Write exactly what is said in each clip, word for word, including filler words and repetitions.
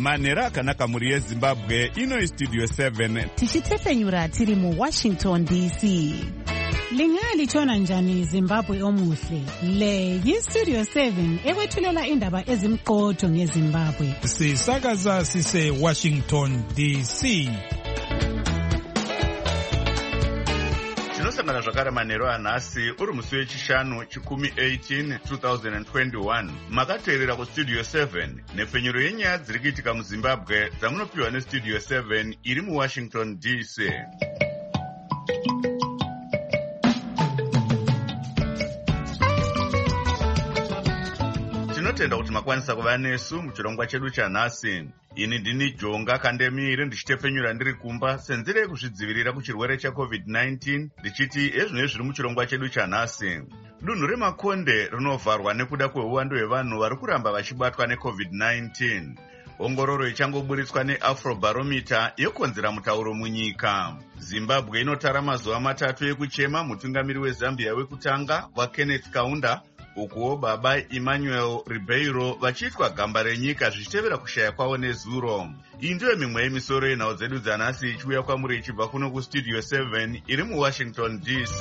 manhero akanaka muri yezimbabwe. Ino Studio seven tichitefenyura tiri mu Washington D C. Lingalitshona njani Zimbabwe omuhle? Le yi-Studio seven ekwethulela indaba ezimqotho ngeZimbabwe. Sisakaza sise Washington D C. tinosangana zvakare manhero anhasi uri musi wechishanu chikumi eighteen twenty twenty-one makateerera kustudio seven nepfenyuro yenyaya dziri kuitika muzimbabwe dzamunopiwa nestudio seven iri muwashington D C. tinotenda kuti makwanisa kuva nesu muchirongwa chedu chanhasi. Ini ndini Jonga Kandemire ndichitefenyura ndiri kumba senzira yekuzvidzivirira kuchirwere checovid nineteen ndichiti ezvinezvi zviri muchirongwa chedu chanhasi. Dunhu reMakonde rinovharwa nekuda kweuwando hwevanhu vari kuramba vachibatwa necovid nineteen. Ongororo ichangoburitswa neAfrobarometer yokonzera mutauro munyika. Zimbabwe inotara mazuva matatu ekuchema mutungamiri weZambia wekutanga waKenneth Kaunda ukuwo baba Emmanuel Ribeiro vachiitwa gamba renyika zvichitevera kushaya kwavo nezuro. Iyi ndiyo mimwe yemisoro yenhau dzedu dzanhasi ichiuya kwamuri ichibva kuno kustudio seven iri muWashington D C.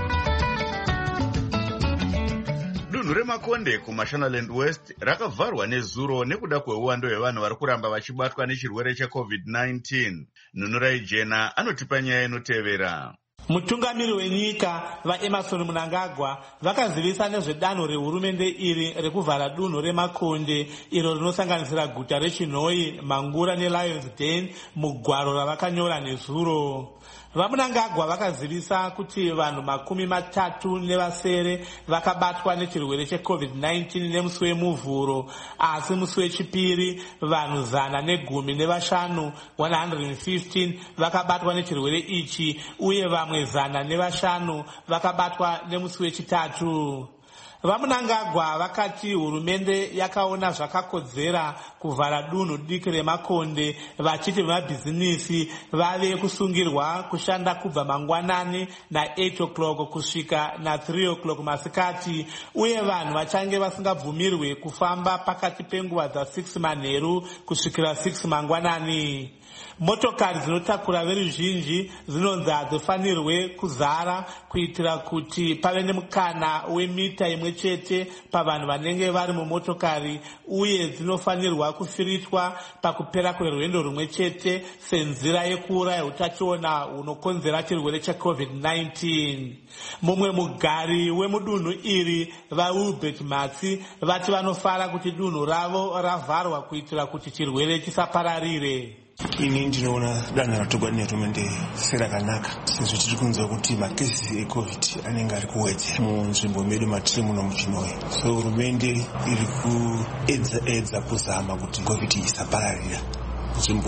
Dunhu reMakonde kuMashonaland West rakavharwa nezuro nekuda kweuwando hwevanhu vari kuramba vachibatwa nechirwere checovid nineteen. Nunurai Jena anotipa nyaya inotevera. Mutungamiri wenyika vaEmmerson Mnangagwa vakazivisa nezvedanho rehurumende iri rekuvhara dunhu reMakonde iro rinosanganisira guta reChinhoyi, Mangura neLions Den mugwaro ravakanyora nezuro. VaMnangagwa vakazivisa kuti vanhu makumi matatu nevasere vakabatwa nechirwere checovid nineteen nemusi wemuvhuro, asi musi wechipiri vanhu zana negumi nevashanu one hundred fifteen vakabatwa nechirwere ichi uye vamwe zana nevashanu vakabatwa nemusi wechitatu. VaMnangagwa vakati hurumende yakaona zvakakodzera kuvhara dunhu diki reMakonde vachiti vemabhizinisi vave kusungirwa kushanda kubva mangwanani na eight o'clock kusvika na three o'clock masikati uye vanhu vachange vasingabvumirwe kufamba pakati penguva dza six manheru kusvikira six mangwanani. Motokari dzinotakura veruzhinji dzinonzi hadzifanirwe kuzara kuitira kuti pave nemukana wemita imwe chete pavanhu vanenge vari mumotokari uye dzinofanirwa kufiritwa pakupera kwerwendo rumwe chete senzira yekuuraya utachiona hunokonzera chirwere checovid nineteen. Mumwe mugari wemudunhu iri vaUlbert Matsi vati vanofara kuti dunhu ravo ravharwa kuitira kuti chirwere chisapararire. Ini ndinoona danho ratogwa nehurumende serakanaka sezvo tiri kunzwa kuti makesi ecovid anenge ari kuwedzera munzvimbo medu matiri muno muChinhoyi. So hurumende iri kuedza edza kuzama kuti covid isapararira nzvimbo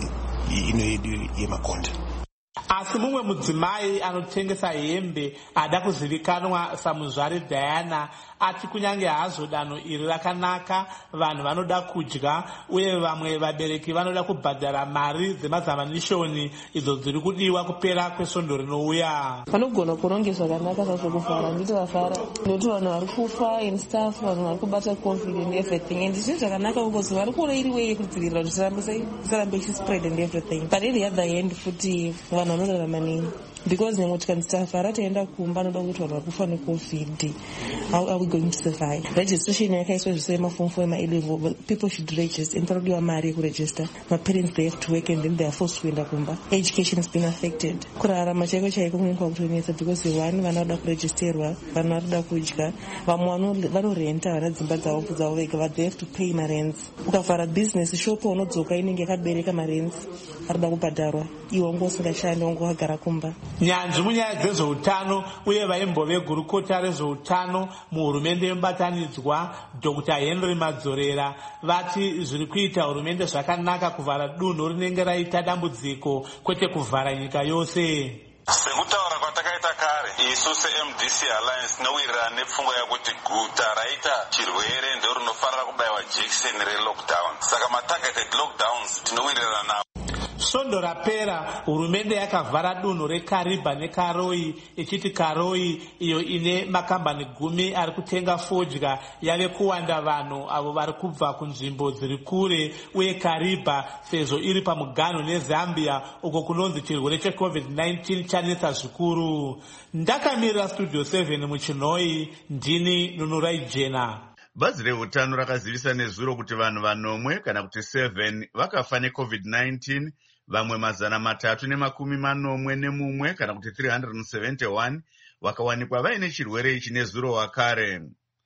ino yedu yeMakonde. Asi mumwe mudzimai anotengesa hembe ada kuzivikanwa samuzvari Diana ati kunyange hazvo danho iri rakanaka vanhu vanoda kudya uye vamwe vabereki vanoda kubhadhara mari dzemazamanishoni idzo dziri kudiwa kupera kwesvondo rinouya. Vanogona kuronge zvakanaka zvakuvhara nditi vafara nokuti vanhu vari kufa and stuff, vanhu vari kubata covid and everything, and zvinhu zvakanaka because vari kuona iri way yekudzivirira kuti isarambe ichispread and everything, but at the other hand futi vanhu vanorarama nei because nyangwe tikanzitavhara taenda kumba noda kuti vanhu vari kufa necovid, how are we going to survive? Registration yakaiswa zvese maform four ema level, people should register and panodiwa mari yekuregister. Maparents they have to work and then they are forced kuenda kumba. Education has been affected. Kurarama chaiko chaiko kunenge kutonetsa because one vana vanoda kuregisterwa, vana vanoda kudya, vamwe vanorenta vana dzimba dzavo dzavo vega, but they have to pay marents. Ukavhara business shop unodzoka inenge yakabereka marents arida kubhadharwa, iwe wangu usingashandi wangu wagara kumba. Nyanzvi munyaya dzezveutano uye vaimbo vegurukota rezveutano muhurumende yemubatanidzwa Doctor Henry Madzorera vati zviri kuita hurumende zvakanaka kuvhara dunhu rinenge raita dambudziko kwete kuvhara nyika yose. Sekutaura kwatakaita kare isu seM D C Alliance tinowirirana nepfungwa yakuti guta raita chirwere ndiro rinofanira kubayiwa jekiseni relockdown, saka matargeted lockdowns tinowirirana nawo. svondo rapera hurumende yakavhara dunhu rekariba nekaroi ichiti karoi iyo ine makambani gumi ari kutenga fodya yave kuwanda vanhu avo vari kubva kunzvimbo dziri kure, uye kariba sezvo iri pamuganho nezambia uko kunonzi chirwere checovid nineteen chanetsa zvikuru. Ndakamirira studio seven muchinhoi, ndini Nunurai Jena. Bazi reutano rakazivisa nezuro kuti vanhu vanomwe kana kuti seven vakafa necovid nineteen, vamwe mazana matatu nemakumi manomwe nemumwe kana kuti three hundred seventy-one vakawanikwa vaine chirwere ichi nezuro wakare.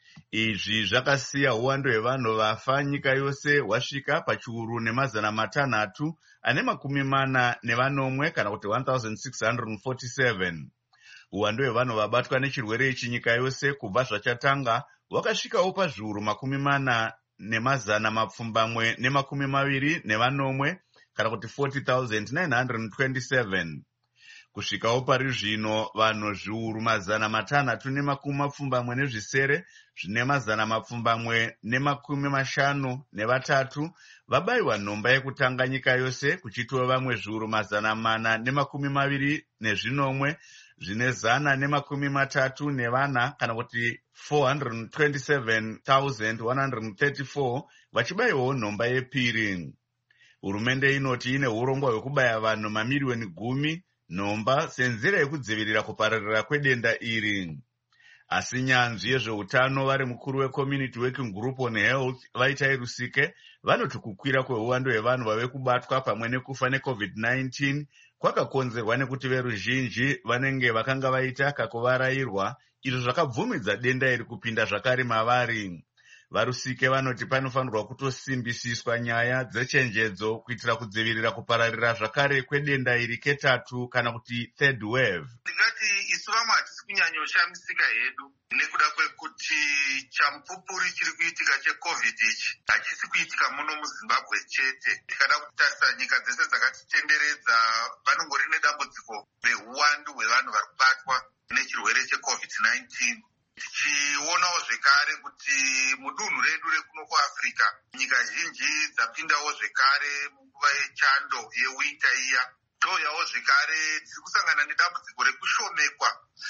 Izvi zvakasiya uwando hwevanhu vafa nyika yose hwasvika pachiuru nemazana matanhatu ane makumi mana nevanomwe kana kuti one thousand six hundred forty-seven. Uwando hwevanhu vabatwa nechirwere ichi nyika yose kubva zvachatanga wakasvikawo pazviuru makumi mana nemazana mapfumbamwe nemakumi maviri nevanomwe kana kuti forty thousand nine hundred twenty-seven. Kusvikawo pari zvino vanhu zviuru mazana matanhatu nemakumi mapfumbamwe nezvisere zvine mazana mapfumbamwe nemakumi mashanu nevatatu vabayiwa nhomba yekutanga nyika yose, kuchitiwa vamwe zviuru mazana mana nemakumi maviri nezvinomwe zvine zana nemakumi matatu nevana kana kuti four hundred twenty-seven thousand one hundred thirty-four vachibayiwawo nhomba yepiri. Hurumende inoti ine urongwa hwekubaya vanhu mamiriyoni gumi nhomba senzira yekudzivirira kupararira kwedenda iri. Asi nyanzvi yezveutano vari mukuru weCommunity Working Group on Health Vaitai Rusike vanoti kukwira kweuwando hwevanhu vave kubatwa pamwe nekufa necovid nineteen kwakakonzerwa nekuti veruzhinji vanenge vakanga vaita kakuvarairwa, izvo zvakabvumidza denda iri kupinda zvakare mavari. Varusike vanoti panofanirwa kutosimbisiswa nyaya dzechenjedzo kuitira kudzivirira kupararira zvakare kwedenda iri ketatu kana kuti third wave. Ndingati isu vamwe hatisi kunyanyoshamisika hedu nekuda kwekuti chamupupuri chiri kuitika checovid ichi hachisi kuitika muno muZimbabwe chete. Tikada kutarisa nyika dzese dzakatitenderedza vanongori nedambudziko reuwandu hwevanhu vari kubatwa nechirwere checovid nineteen. Tichionawo zvekare kuti mudunhu redu rekuno kuAfrica nyika zhinji dzapindawo zvekare munguva yechando yewinta iya. Touyawo zvekare tiri kusangana nedambudziko rekushomekwa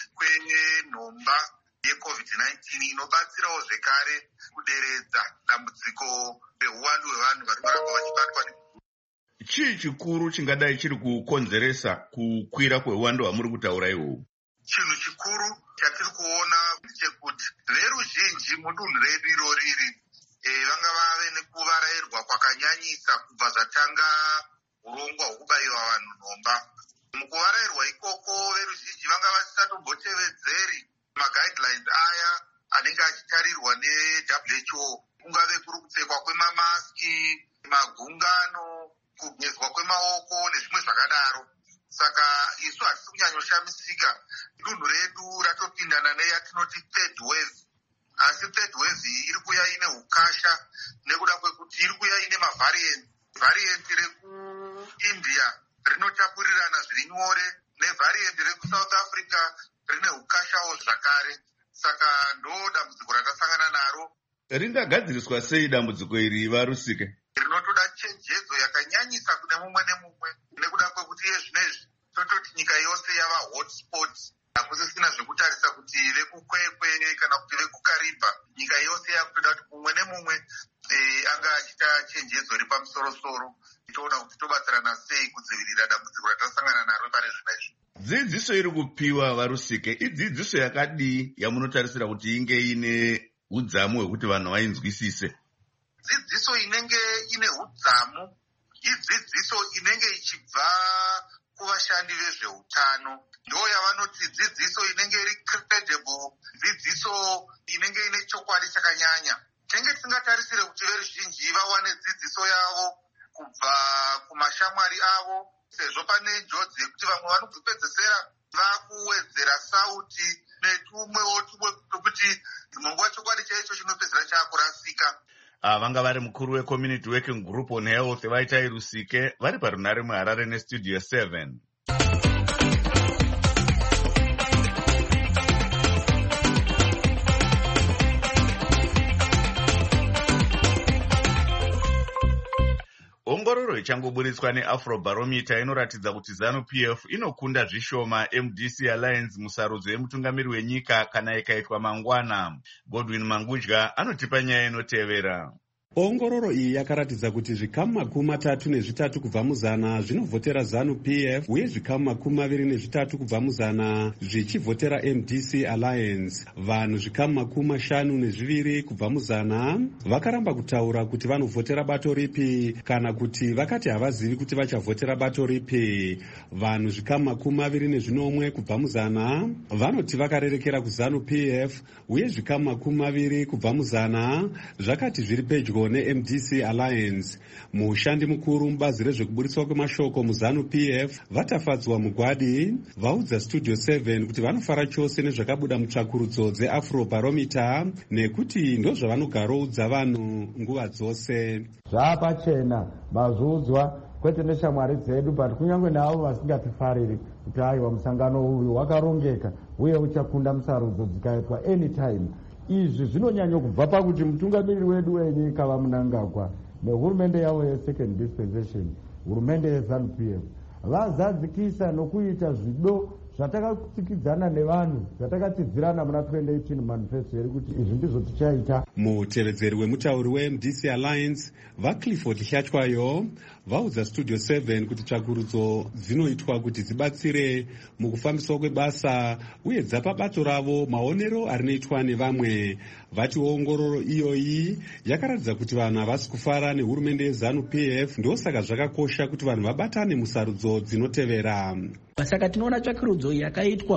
kwenhomba yecovid nineteen inobatsirawo zvekare kuderedza dambudziko reuwandu hwevanhu vari kuramba vachibatwa. Chii chikuru chingadai chiri kukonzeresa kukwira kweuwandu hwamuri kutaura ihwohwo? Chinhu chikuru chatiri kuona ndechekuti veruzhinji mudunhu redu iroriri e, vanga vave nekuvarairwa kwakanyanyisa kubva zvatanga urongwa hwekubayiwa vanhu nhomba. Mukuvarairwa ikoko veruzhinji vanga vasisatombotevedzeri maguidelines aya anenge achitarirwa ne-W H O, kungave kuri kupfekwa kwemamaski, magungano, kugezwa kwemaoko nezvimwe zvakadaro. Saka isu hatisi kunyanyoshamisika. Dunhu redu ratopindana neyatinoti third wave. Asi third wave iyi iri kuya ine hukasha nekuda kwekuti iri kuya ine mavariant. Variant rekuIndia rinotapurirana zviri nyore nevariant rekuSouth Africa rine hukashawo zvakare. Saka ndo dambudziko ratasangana naro. Ringagadziriswa sei dambudziko iri Varusike? Rinotoda chenjedzo yakanyanyisa kune mumwe nemumwe nekuda kwekuti yezvinezvi tototi nyika yose yava hotspot. Hakusisina zvekutarisa kuti vekukwekwe kana kuti vekukariba. Nyika yose yakutoda kuti mumwe nemumwe e, anga achita chenjedzo iri pamusoro-soro. Toona kuti tobatsirana sei kudzivirira dambudziko ratasangana naro pari zvinezvi. Dzidziso iri kupiwa Varusike idzidziso yakadii yamunotarisira kuti inge ine udzamu hwekuti vanhu vainzwisise? Dzidziso inenge ine udzamu idzidziso inenge ichibva kuvashandi vezveutano. Ndo yavanoti dzidziso inenge iri credible, dzidziso inenge ine chokwadi chakanyanya. Tenge tisingatarisire kuti veruzhinji vawane dzidziso yavo kubva kumashamwari avo, sezvo pane njodzi yekuti vamwe vanopedzesera vakuwedzera sauti netumwewo tumwe tokuti munguva chokwadi chaicho chinopedzera chaakurasika. Vanga vari mukuru weCommunity Working Group on Health Vaitai Rusike vari parunare muHarare neStudio seven. Ongororo ichangoburitswa neafrobarometer inoratidza kuti ZANU P F inokunda zvishoma M D C Alliance musarudzo yemutungamiri wenyika kana ikaitwa mangwana. Godwin Mangudya anotipa nyaya inotevera. Ongororo iyi yakaratidza kuti zvikamu makumi matatu nezvitatu kubva muzana zvinovhotera ZANU P F uye zvikamu makumi maviri nezvitatu kubva muzana zvichivhotera M D C Alliance. Vanhu zvikamu makumi mashanu nezviviri kubva muzana vakaramba kutaura kuti vanovhotera bato ripi kana kuti vakati havazivi kuti vachavhotera bato ripi. Vanhu zvikamu makumi maviri nezvinomwe kubva muzana vanoti vakarerekera kuZANU P F uye zvikamu makumi maviri kubva muzana zvakati zviri pedyo ne-M D C Alliance. Mushandi mukuru mubazi rezvekuburitswa kwemashoko muZANU P F Vatafadzwa Mugwadi vaudza Studio seven kuti vanofara chose nezvakabuda mutsvakurudzo dzeAfrobarometer nekuti ndozvavanogaroudza vanhu nguva dzose. Zvapachena mazvudzwa kwete neshamwari dzedu but kunyange navo vasingatifariri kuti aiwa musangano uyu wakarongeka uye uchakunda musarudzo dzikaitwa anytime. Izvi zvinonyanya kubva pakuti mutungamiri wedu wenyika vaMnangagwa nehurumende yavo yesecond dispensation, hurumende yeZANU P F vazadzikisa nokuita zvido zvatakatsikidzana nevanhu zvatakatidzirana muna twenty eighteen manifesto yeri kuti izvi ndizvo tichaita. Mutevedzeri wemutauri we-M D C Alliance vaClifford Hlatshwayo vaudza Studio seven kuti tsvakurudzo dzinoitwa kuti dzibatsire mukufambiswa kwebasa uye dzapa bato ravo maonero arinoitwa nevamwe. Vati ongororo iyoyi yakaratidza kuti vanhu havasi kufara nehurumende yeZANU P F, ndosaka zvakakosha kuti vanhu vabatane musarudzo dzinotevera. Saka tinoona tsvakurudzo yakaitwa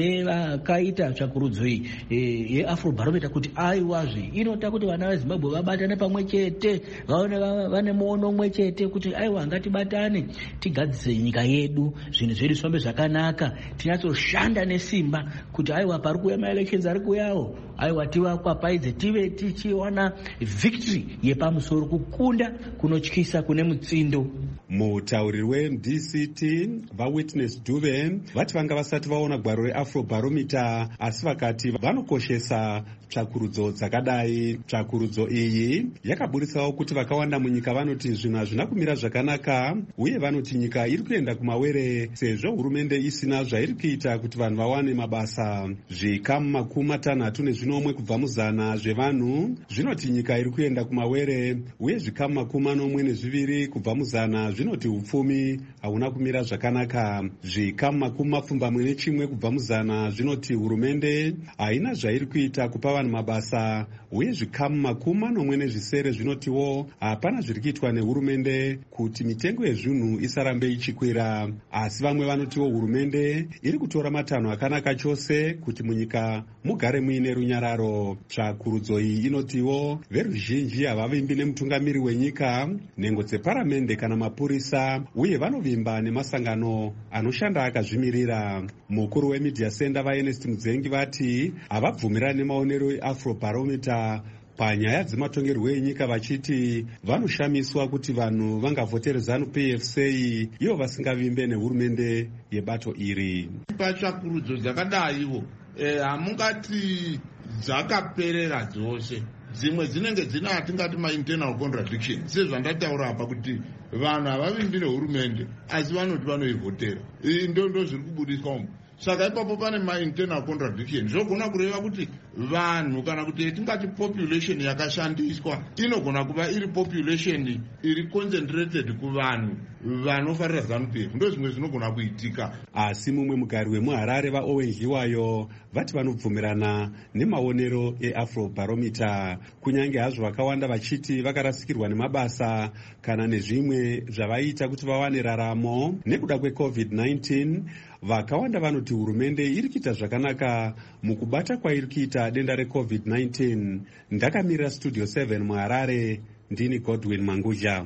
nevakaita tsvakurudzo iyi yeAfrobarometer kuti aiwazve inoita kuti vana veZimbabwe vabatane pamwe chete, vaone vane muono umwe chete kuti aiwa ngatibatane tigadzise nyika yedu, zvinhu zvedu zvifambe zvakanaka, tinatsoshanda nesimba kuti aiwa pari kuuya maelections ari kuuyawo aiwa tivakwapaize tive tichiona victory yepamusoro, kukunda kunotyisa kune mutsindo. Mutauriri we-M D C T vaWitness Dube vati vanga vasati vaona gwaro reAfrobarometer asi vakati vanokoshesa tsvakurudzo dzakadai. Tsvakurudzo iyi yakaburitsawo kuti vakawanda munyika vanoti zvinhu hazvina kumira zvakanaka uye vanoti nyika iri kuenda kumawere sezvo hurumende isina zvairi kuita kuti vanhu vawane mabasa. Zvikamu makumi matanhatu nezvinomwe kubva muzana zvevanhu zvinoti nyika iri kuenda kumawere uye zvikamu makumi manomwe nezviviri kubva muzana zvinoti upfumi hauna kumira zvakanaka. Zvikamu makumi mapfumbamwe nechimwe kubva muzana zvinoti hurumende haina zvairi kuita kupa vanhu mabasa uye zvikamu makumi manomwe nezvisere zvinotiwo hapana zviri kuitwa nehurumende kuti mitengo yezvinhu isarambe ichikwira. Asi vamwe vanotiwo hurumende iri kutora matanho akanaka chose kuti munyika mugare muine runyararo. Tsvakurudzo iyi inotiwo veruzhinji havavimbi nemutungamiri wenyika, nhengo dzeparamende kana mapurisa uye vanovimba nemasangano anoshanda akazvimirira. Mukuru wemedia center vaErnest Mudzengi vati havabvumirani nemaonero eAfrobarometer panyaya dzematongerwo enyika vachiti vanoshamiswa kuti vanhu vangavhotere ZANU P F sei ivo vasingavimbe nehurumende yebato iri. Patsvakurudzo dzakadaiwo hamungati dzakaperera dzose, dzimwe dzinenge dzina atingati ma-internal contradiction sezvandataura apa kuti vanhu havavimbi nehurumende asi vanoti vanoivhotera. Ndo ndo zviri kubudiswa umu. Saka ipapo pane ma-internal contradiction zvogona kureva kuti vanhu kana kuti tingati population yakashandiswa inogona kuva iri population iri concentrated kuvanhu vanofarira ZANU P F, ndo zvimwe zvinogona kuitika. Asi mumwe mugari wemuHarare vaOwen Hiwayo vati vanobvumirana nemaonero eAfrobarometer kunyange hazvo vakawanda vachiti vakarasikirwa nemabasa kana nezvimwe zvavaita kuti vawane raramo nekuda kweCovid nineteen. Vakawanda vanoti hurumende iri kuita zvakanaka mukubata kwairi kuita denda reCovid nineteen. Ndakamirira Studio seven muHarare, ndini Godwin Mangudya.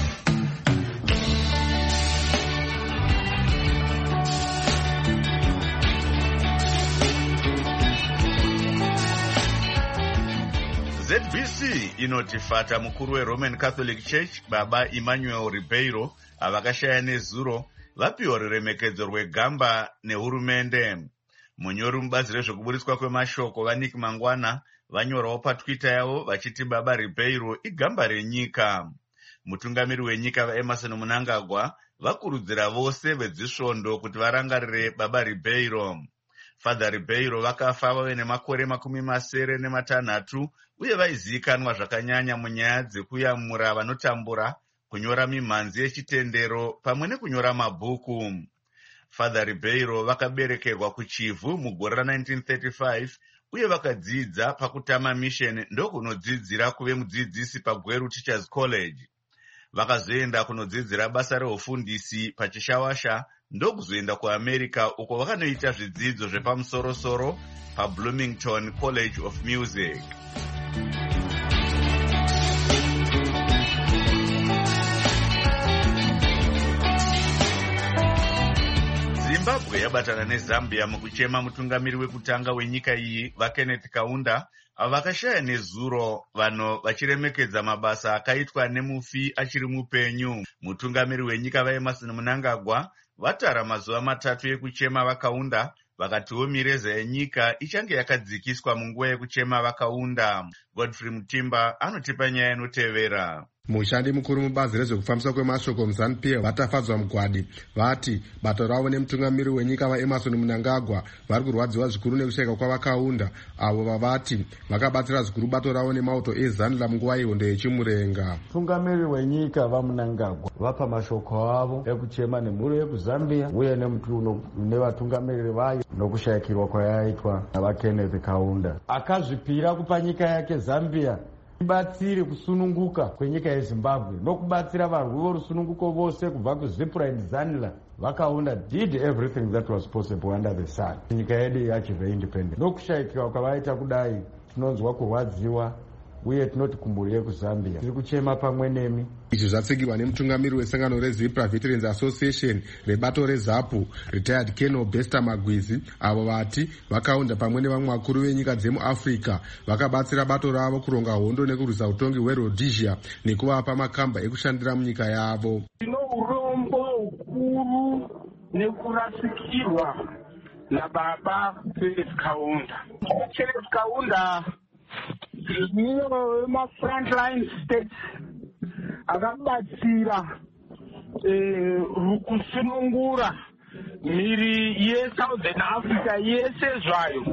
Z B C inoti fata mukuru weRoman Catholic Church Baba Emmanuel Ribeiro avakashaya nezuro vapiwa ruremekedzo rwegamba nehurumende. Munyori mubazi rezvekuburitswa kwemashoko vaNick Mangwana vanyorawo paTwitter yavo vachiti Baba Ribeiro igamba renyika. mutungamiri wenyika vaEmerson Mnangagwa vakurudzira vose vedzisvondo kuti varangarire baba Ribeiro. Father Ribeiro vakafa vave nemakore makumi masere nematanhatu uye vaizivikanwa zvakanyanya munyaya dzekuyamura vanotambura, kunyora mimhanzi yechitendero pamwe nekunyora mabhuku. Father Ribeiro vakaberekerwa kuchivhu mugore ra1935 uye vakadzidza pakutama mission ndokunodzidzira kuve mudzidzisi paGweru Teachers College. Vakazoenda kunodzidzira basa reufundisi pachishawasha ndokuzoenda kuAmerica uko vakanoita zvidzidzo zvepamusoro-soro paBloomington College of Music. Zimbabwe yabatana neZambia mukuchema mutungamiri wekutanga wenyika iyi vaKenneth Kaunda vakashaya nezuro vano vachiremekedza mabasa akaitwa nemufi achiri mupenyu. Mutungamiri wenyika vaEmerson Mnangagwa vatara mazuva matatu ekuchema vakaunda vakatiwo mireza yenyika ichange yakadzikiswa munguva yekuchema vakaunda. Godfrey Mutimba anotipa nyaya inotevera. Mushandi mukuru mubazi rezvekufambiswa kwemashoko muZANU-P F vatafadzwa mugwadi vati bato ravo nemutungamiri wenyika vaEmerson Mnangagwa vari kurwadziwa zvikuru nekushayika kwavakaunda avo vavati vakabatsira zvikuru bato ravo nemauto eZanla munguva yehondo yechimurenga. Mutungamiri wenyika vaMnangagwa vapa mashoko avo ekuchema nemhuri yekuZambia uye nevatungamiriri vayo nokushayikirwa kwayaitwa navaKenneth Kaunda akazvipira kupa nyika yake Zambia ibatsire kusununguka kwenyika yeZimbabwe nokubatsira varwi vorusununguko vose kubva kuZipline Zanla. Vakaunda did everything that was possible under the sun nyika yedu yachive independent. Nokushayikirwa kwavaita kudai tinonzwa kurwadziwa uye tinoti kumburi yekuZambia tiri kuchema pamwe nemi. Izvi zvatsigirwa nemutungamiri wesangano reZipra Veterans Association rebato reZAPU retired Colonel Bester Magwizi avo vati vakaunda pamwe nevamwe vakuru venyika dzemuAfrica vakabatsira bato ravo kuronga hondo nekurwisa utongi hweRhodesia nekuvapa makamba ekushandira munyika yavo. Tino urombo ukuru nekurasikirwa nababa Felix Kaunda. Felix Kaunda niyo ma-frontline states akabatsira kusunungura mhiri yeSouthern Africa yese zvayo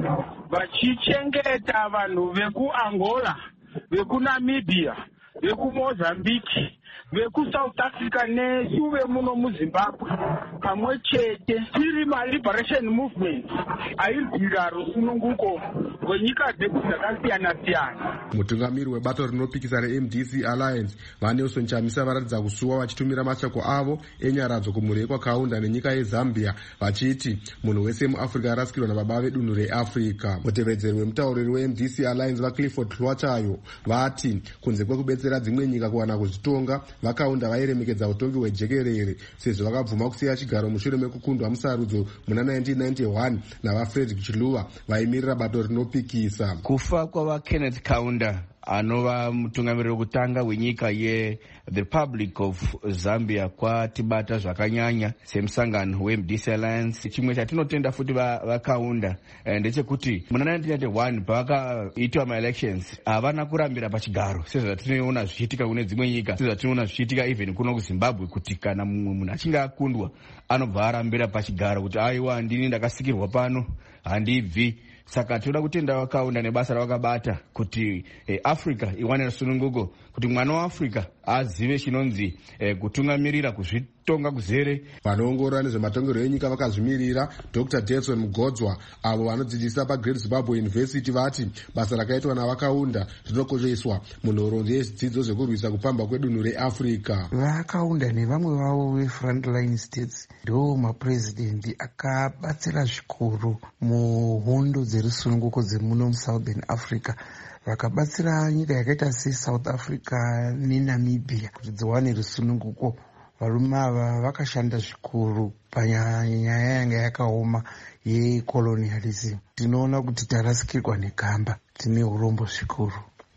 vachichengeta vanhu vekuAngola, vekuNamibia, vekuMozambique, vekuSouth Africa nesuve muno muZimbabwe pamwe chete tiri ma-liberation movement airwira rusununguko rwenyika dzedu dzakasiyana-siyana. Mutungamiri webato rinopikisa reM D C Alliance vaNelson Chamisa varatidza kusuwa vachitumira mashoko avo enyaradzo kumhuri yekwakaunda nenyika yeZambia vachiti munhu wese muAfrica arasikirwa nababa vedunhu reAfrica. Mutevedzeri wemutauriri weM D C Alliance vaClifford Hlwachayo vati kunze kwekubetsera dzimwe nyika kuwana kuzvitonga vakaunda vairemekedza utongi hwejekerere sezvo vakabvuma kusiya chigaro mushure mekukundwa musarudzo muna nineteen ninety-one navaFrederick Chiluba vaimirira bato rinopikisa. Kufa kwavaKenneth Kaunda anova mutungamiriri wekutanga wenyika yeThe Republic of Zambia kwatibata zvakanyanya semusangano weM D C Alliance. Chimwe chatinotenda futi vakaunda ndechekuti muna nineteen ninety-one pavakaitwa maelections havana kurambira pachigaro sezvatinoona zvichiitika kune dzimwe nyika, sezvatinoona zvichiitika even kuno kuZimbabwe kuti kana mumwe munhu achinge akundwa anobva arambira pachigaro kuti aiwa ndini ndakasikirwa pano handibvi. Saka tinoda kutenda vakaunda nebasa ravakabata kuti eh, Africa iwane rusununguko, kuti mwana waAfrica azive chinonzi eh, kutungamirira kuzvitonga kuzere. Vanoongorora nezvematongerwo enyika vakazvimirira Doctor Delson Mugodzwa avo vanodzidzisa paGreat Zimbabwe University vati basa rakaitwa navakaunda rinokosheswa munhoroondo yezvidzidzo zvekurwisa kupamba kwedunhu reAfrica. Vakaunda nevamwe vavo vefrontline states ndo maprezidendi akabatsira zvikuru muhondo dzerusununguko dzemuno muSouthern Africa, vakabatsira nyika yakaita seSouth Africa neNamibia kuti dziwane rusununguko. Varume ava vakashanda zvikuru panyaya yanga yakaoma yecolonialism. Tinoona kuti tarasikirwa negamba, tine urombo zvikuru.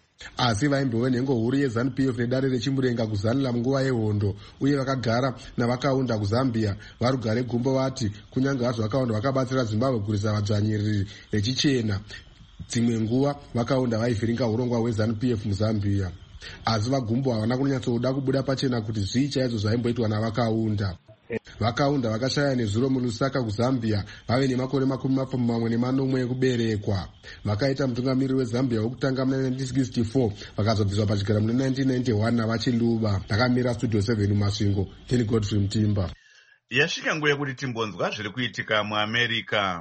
Asi vaimbove nhengo huru yeZANU-P F nedare rechimurenga kuzanila munguva yehondo uye vakagara navakaunda kuZambia vari kugare gumbo vati kunyange hazvo vakaunda vakabatsira Zimbabwe kurwisa vadzvanyiriri vechichena dzimwe nguva vakaunda vaivhiringa urongwa hweZANU-P F muZambia. asi vagumbo havana kunyatsoda kubuda pachena kuti zvii chaizvo zvaimboitwa navakaunda. Vakaunda vakashaya nezuro mulusaka kuzambia vave nemakore makumi mapfumbamwe mamwe nemanomwe ekuberekwa. Vakaita mutungamiri wezambia wokutanga muna nineteen sixty-four vakazobviswa pachigara muna nineteen ninety-one navachiluva. Ndakamira studio seven mumasvingo, ndini Godfrey Mutimba. Yasvika nguva yekuti timbonzwa zviri kuitika muAmerica.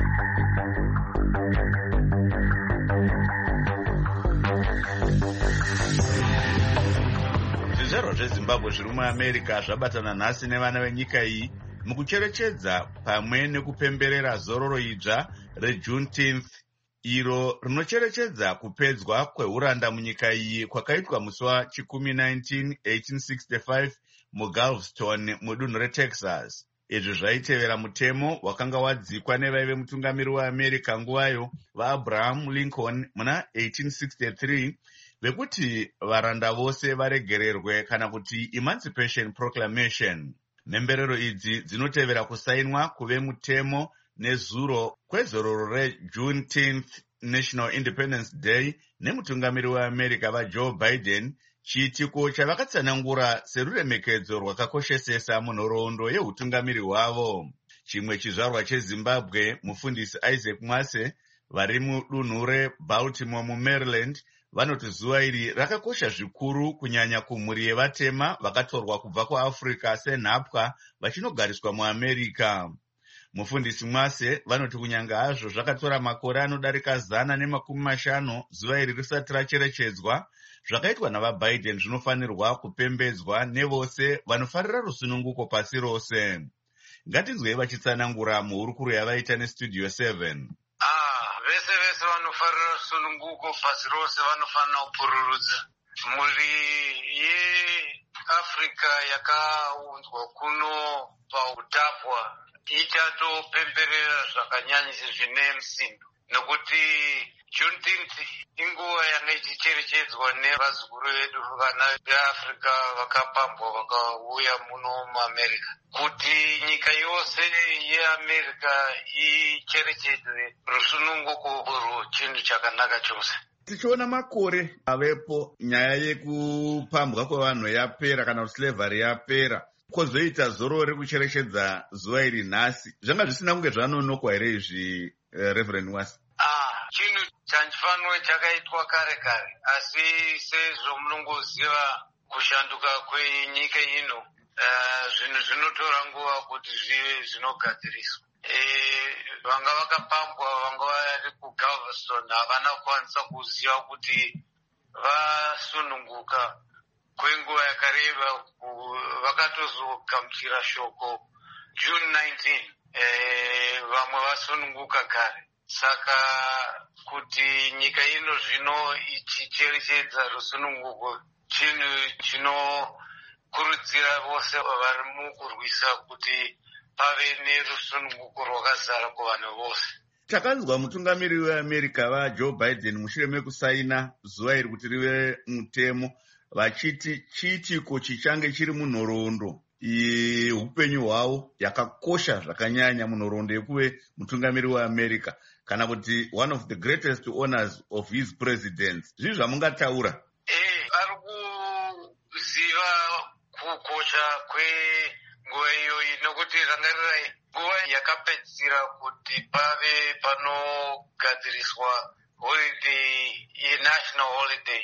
Zvizvarwa zveZimbabwe zviri muAmerica zvabatana nhasi nevana venyika iyi mukucherechedza pamwe nekupemberera zororo idzva reJuneteenth, iro rinocherechedza kupedzwa kweuranda munyika iyi kwakaitwa musi wachikumi nineteen eighteen sixty-five muGalveston mudunhu reTexas. Izvi zvaitevera mutemo wakanga wadzikwa nevaive mutungamiri weAmerica nguvayo vaAbraham Lincoln muna eighteen sixty-three vekuti varanda vose varegererwe kana kuti Emancipation Proclamation. Nemberero idzi dzinotevera kusainwa kuve mutemo nezuro kwezororo reJuneteenth National Independence Day nemutungamiri weAmerica vaJoe Biden, chiitiko chavakatsanangura seruremekedzo rwakakoshesesa munhoroondo yeutungamiri hwavo. Chimwe chizvarwa cheZimbabwe, mufundisi Isaac Mwase, vari mudunhu reBaltimore muMaryland, vanoti zuva iri rakakosha zvikuru kunyanya kumhuri yevatema vakatorwa kubva kuAfrica senhapwa vachinogariswa muAmerica. Mufundisi Mwase vanoti kunyanga hazvo zvakatora makore anodarika zana nemakumi mashanu zuva iri risati racherechedzwa, zvakaitwa navaBiden zvinofanirwa kupembedzwa nevose vanofarira rusununguko pasi rose. Ngatinzwei vachitsanangura muhurukuro yavaita neStudio seven. Vese vese vanofarira rusununguko pasi rose vanofanira kupururudza. Mhuri yeAfrica yakaunzwa kuno pautapwa ichatopemberera zvakanyanyisa zvine misindo, nokuti Juneteenth inguva yanga ichicherechedzwa nevazukuru vedu vana veAfrica vakapambwa vakauya muno muAmerica. Kuti nyika yose yeAmerica icherechedze rusununguko urwu chinhu chakanaka chose. Tichiona makore avepo nyaya yekupambwa kwevanhu yapera kana kuti slavery yapera, kozoita zororo rekucherechedza zuva iri nhasi, zvanga zvisina kunge zvanonokwa here izvi, uh, Reverend Mwase? Ah, chinhu chanchifanwe chakaitwa kare kare, asi sezvo munongoziva kushanduka kwenyika ino, uh, zvinhu zvinotora nguva kuti zvive zvinogadziriswa. Eh, vanga vakapambwa vanga vari kuGalveston havana kukwanisa kuziva kuti vasununguka kwenguva yakareba, vakatozogamuchira shoko June nineteenth, eh, vamwe vasununguka kare. Saka kuti nyika ino zvino ichicherechedza rusununguko chinhu chinokurudzira vose vari mukurwisa kuti pave nerusununguko rwakazara kuvanhu vose. Takanzwa mutungamiri weAmerica vaJoe Biden mushure mekusaina zuva iri kuti rive mutemo, vachiti chiitiko chichange chiri munhoroondo upenyu hwavo yakakosha zvakanyanya munhoroondo yekuve mutungamiri weAmerica, kana kuti one of the greatest honors of his president. Zvii zvamungataura? Eh, ari kuziva kukosha kwenguva iyoyi, nokuti rangarirai nguva yakapedzisira kuti pave panogadziriswa holiday yenational holiday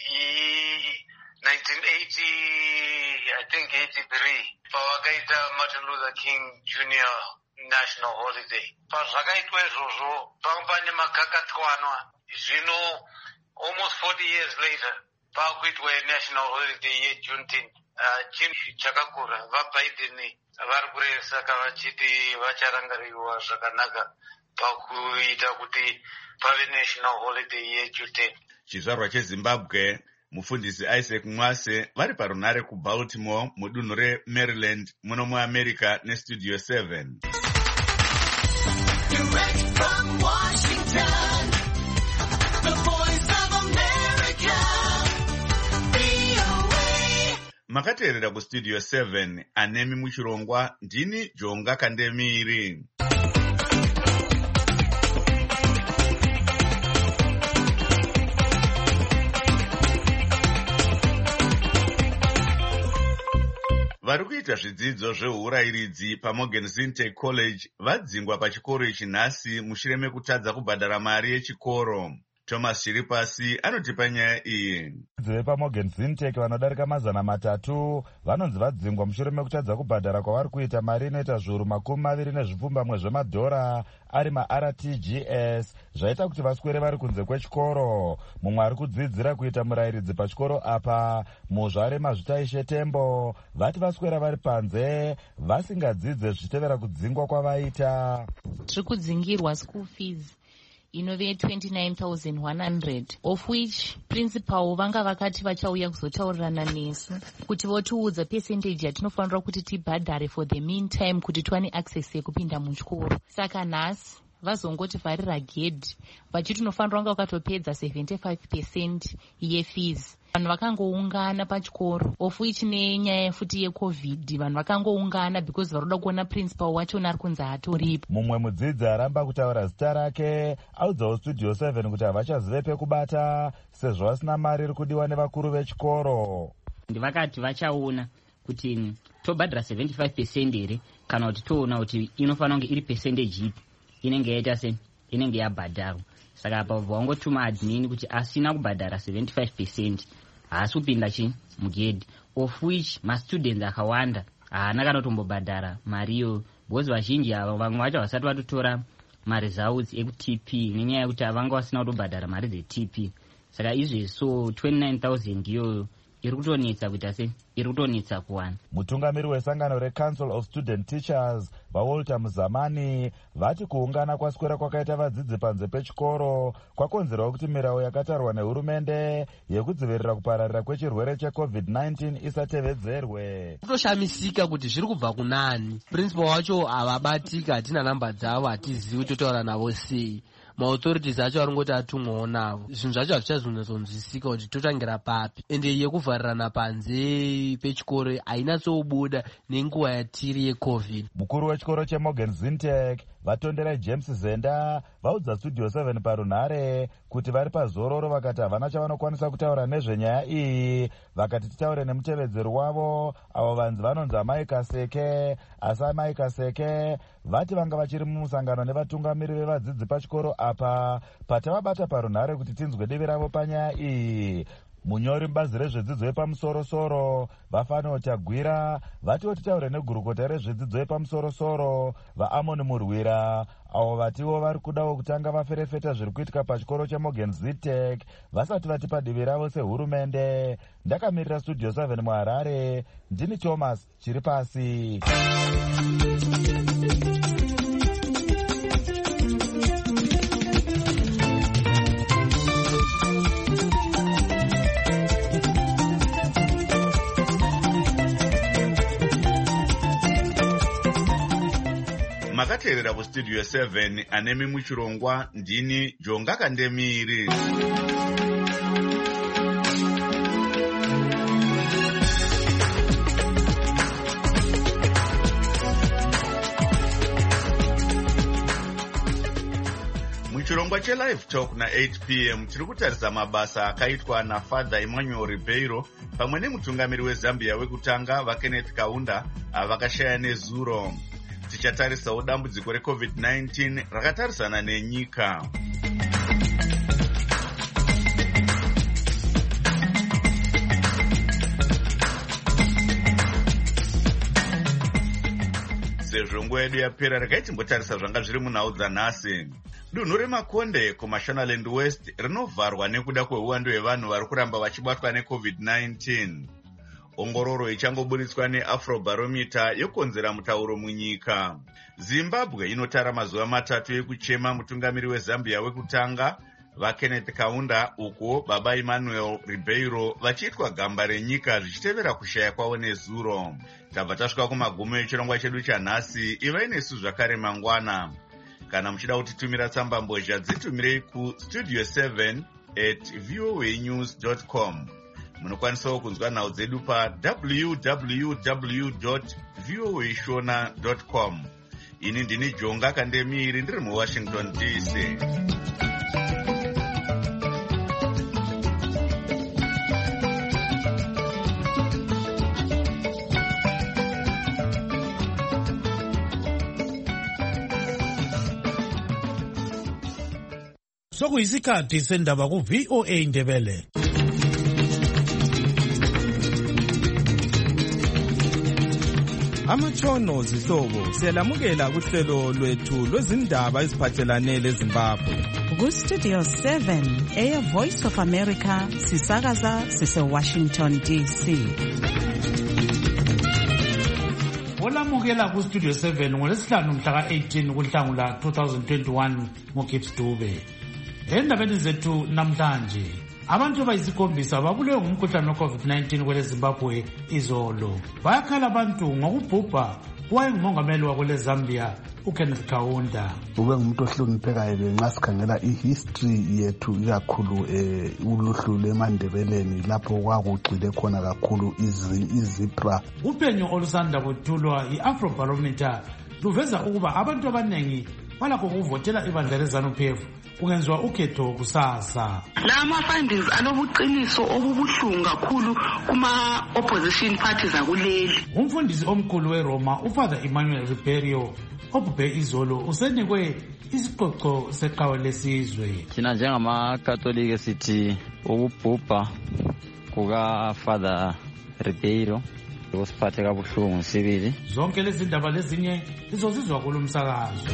nineteen eighty, I think eighty-three, pavakaita Martin Luther King Junior National Holiday. Pazvakaitwa izvozvo panga pane makakatanwa. Zvino almost forty years later pakuitwa national holiday yeJuneteenth. Uh, chinhu chakakura. VaBiden vari kuresa vachiti vacharangariwa zvakanaka pakuita kuti pave national holiday yeJuneteenth. Chizvarwa cheZimbabwe, mufundisi Isaac Mwase vari parunhare kuBaltimore mudunhu reMaryland muno muAmerica neStudio seven. Direct from Washington, the voice of America, V O A. Makateerera kuStudio seven, anemi muchirongwa, ndini Jonga Kandemiri. vaiita zvidzidzo zveurayiridzi paMorgan Sintech College vadzingwa pachikoro ichi nhasi mushure mekutadza kubhadhara mari yechikoro. Thomas Chiripasi anotipa nyaya iyi. VepaMorgan Sintech vanodarika mazana matatu vanonzi vadzingwa mushure mekutadza kubhadhara kwavari kuita mari inoita zviuru makumi maviri nezvipfumbamwe zvemadhora ari ma-R T G S zvaita kuti vaswere vari kunze kwechikoro. Mumwe ari kudzidzira kuita murayiridzi pachikoro apa, muzvare Mazvitaishe Tembo, vati vaswera vari panze vasingadzidze zvichitevera kudzingwa kwavaita. Tiri kudzingirwa school fees inove twenty-nine thousand one hundred, of which principal vanga vakati vachauya kuzotaurirana nesu kuti votiudza percentage yatinofanira kuti tibhadhare for the meantime kuti tiwane access yekupinda muchikoro. Saka nhasi vazongoti vharira gedhi vachiti unofanira kunge wakatopedza seventy-five percent yefees. Vanhu vakangoungana pachikoro, of which nenyaya futi yecovid vanhu vakangoungana because varoda kuona principal wachona ari kunzi hatoripo. Mumwe mudzidzi aramba kutaura zita rake audzawo Studio seven kuti havachazive pekubata sezvo vasina mari iri kudiwa nevakuru vechikoro. Ndivakati vachaona kuti tobhadhara seventy-five percent here kana kuti toona kuti inofanira kunge iri percentage ipi inenge yaita se inenge yabhadharwa. Saka apa vangotuma admin kuti asina kubhadhara seventy-five percent haasi kupinda chi mugedhi, of which mastudents akawanda haana kana kutombobhadhara mariyo because vazhinji ava vamwe vacho vasati vatotora maresults eku-T P nenyaya yekuti havanga vasina kutobhadhara mari dze-T P. Saka izvezvi so twenty-nine thousand iyoyo iri kutonetsa kuita se iri kutonetsa kuwana. Mutungamiri wesangano reCouncil of Student Teachers vaWalter Muzamani vati kuungana kwaswera kwakaita vadzidzi panze pechikoro kwakonzerwa kuti mirau yakatarwa nehurumende yekudzivirira kupararira kwechirwere checovid nineteen isatevedzerwe. Kutoshamisika kuti zviri kubva kunani. Principal wacho havabatika, hatina namba dzavo, hatizivi kuti totaura navo sei. Maauthorities acho aringoti atumwawo navo. Zvinhu zvacho hazvichazonzwisika kuti totangira papi. Ende yekuvharirana panze pechikoro hainatsobuda nenguva yatiri yecovid. Mukuru wechikoro cheMorgan Sintech vatondera James Zenda vaudza Studio seven parunhare kuti vari pazororo vakati havana chavanokwanisa kutaura nezvenyaya iyi. Vakati titaure nemutevedzeri wavo avo vanzi vanonzi Amai Kaseke, asi Amai Kaseke vati vanga vachiri mumusangano nevatungamiri vevadzidzi pachikoro apa patavabata parunhare kuti tinzwe divi ravo panyaya iyi. Munyori mubazi rezvedzidzo yepamusoro-soro Vafano Tagwira vatiwo titaure negurukota rezvedzidzo yepamusoro-soro vaAmon Murwira avo vatiwo vari kudawo kutanga vaferefeta zviri kuitika pachikoro cheMorgan Sintech vasati vatipa divi ravo sehurumende. Ndakamirira Studio seven muHarare, ndini Thomas Chiripasi. Makateerera kuStudio seven anemi muchirongwa ndini Jonga Kandemiri. Muchirongwa cheLive Talk na eight p m tiri kutarisa mabasa akaitwa naFather Emmanuel Ribeiro pamwe nemutungamiri weZambia wekutanga vaKenneth Kaunda vakashaya nezuro. Tichatarisawo dambudziko recovid nineteen rakatarisana nenyika. Sezvo nguva yedu yapera regai timbotarisa zvanga zviri munhau dzanhasi. Dunhu reMakonde kuMashonaland West rinovharwa nekuda kweuwando hwevanhu vari kuramba vachibatwa necovid nineteen. Ongororo ichangoburitswa neAfrobarometer yokonzera mutauro munyika. Zimbabwe inotara mazuva matatu ekuchema mutungamiri weZambia wekutanga vaKenneth Kaunda uko baba Emmanuel Ribeiro vachiitwa gamba renyika zvichitevera kushaya kwavo nezuro. Tabva tasvika kumagumo echirongwa chedu chanhasi. Ivai nesu zvakare mangwana. Kana muchida kutitumira tsamba mbozha dzitumirei kustudio seven at voanews dot com. Munokwanisawo kunzwa nhau dzedu pa w w w dot voa shona dot com. Ini ndini Jonga Kandemiri ndiri muWashington D C. Sokuyisikhathi sendaba ku V O A Ndebele. Amatshono zihlobo siyalamukela kuhlelo lwethu lwezindaba eziphathelane leZimbabwe. Ku Studio seven eya Voice of America sisakaza sise Washington D C. Olamukela ku Studio seven ngolesihlanu mhla ka eighteen kuNhlangula two thousand twenty-one ngoGibbs Dube. Endabeni zethu namhlanje abantu abayisikhombisa babulewe ngumkhuhlane we-COVID nineteen kwele Zimbabwe izolo. Bayakhala abantu ngokubhubha wayengumongameli wakwele Zambia uKenneth Kaunda. Ube ngumuntu ohloniphekayo nxa sikhangela ihistory yethu ikakhulu eh uluhlu lweMandebeleni lapho kwakugxile khona kakhulu izipra. Uphenyo olusanda kuthulwa i-Afrobarometer luveza ukuba abantu abanengi balakho ukuvotela ibandla leZANU-P F kungenziwa ukhetho kusasa. Lama findings alobuqiniso obubuhlungu kakhulu kuma opposition parties akuleli. Umfundisi omkhulu weRoma uFather Emmanuel Ribeiro obhubhe izolo usenikwe isiqoqo seqhawe lesizwe. Thina njengamakatolika sithi ukubhubha kuka Father Ribeiro usiphathe kabuhlungu sibili. Zonke lezi ndaba lezinye izozizwa kulomsakazo.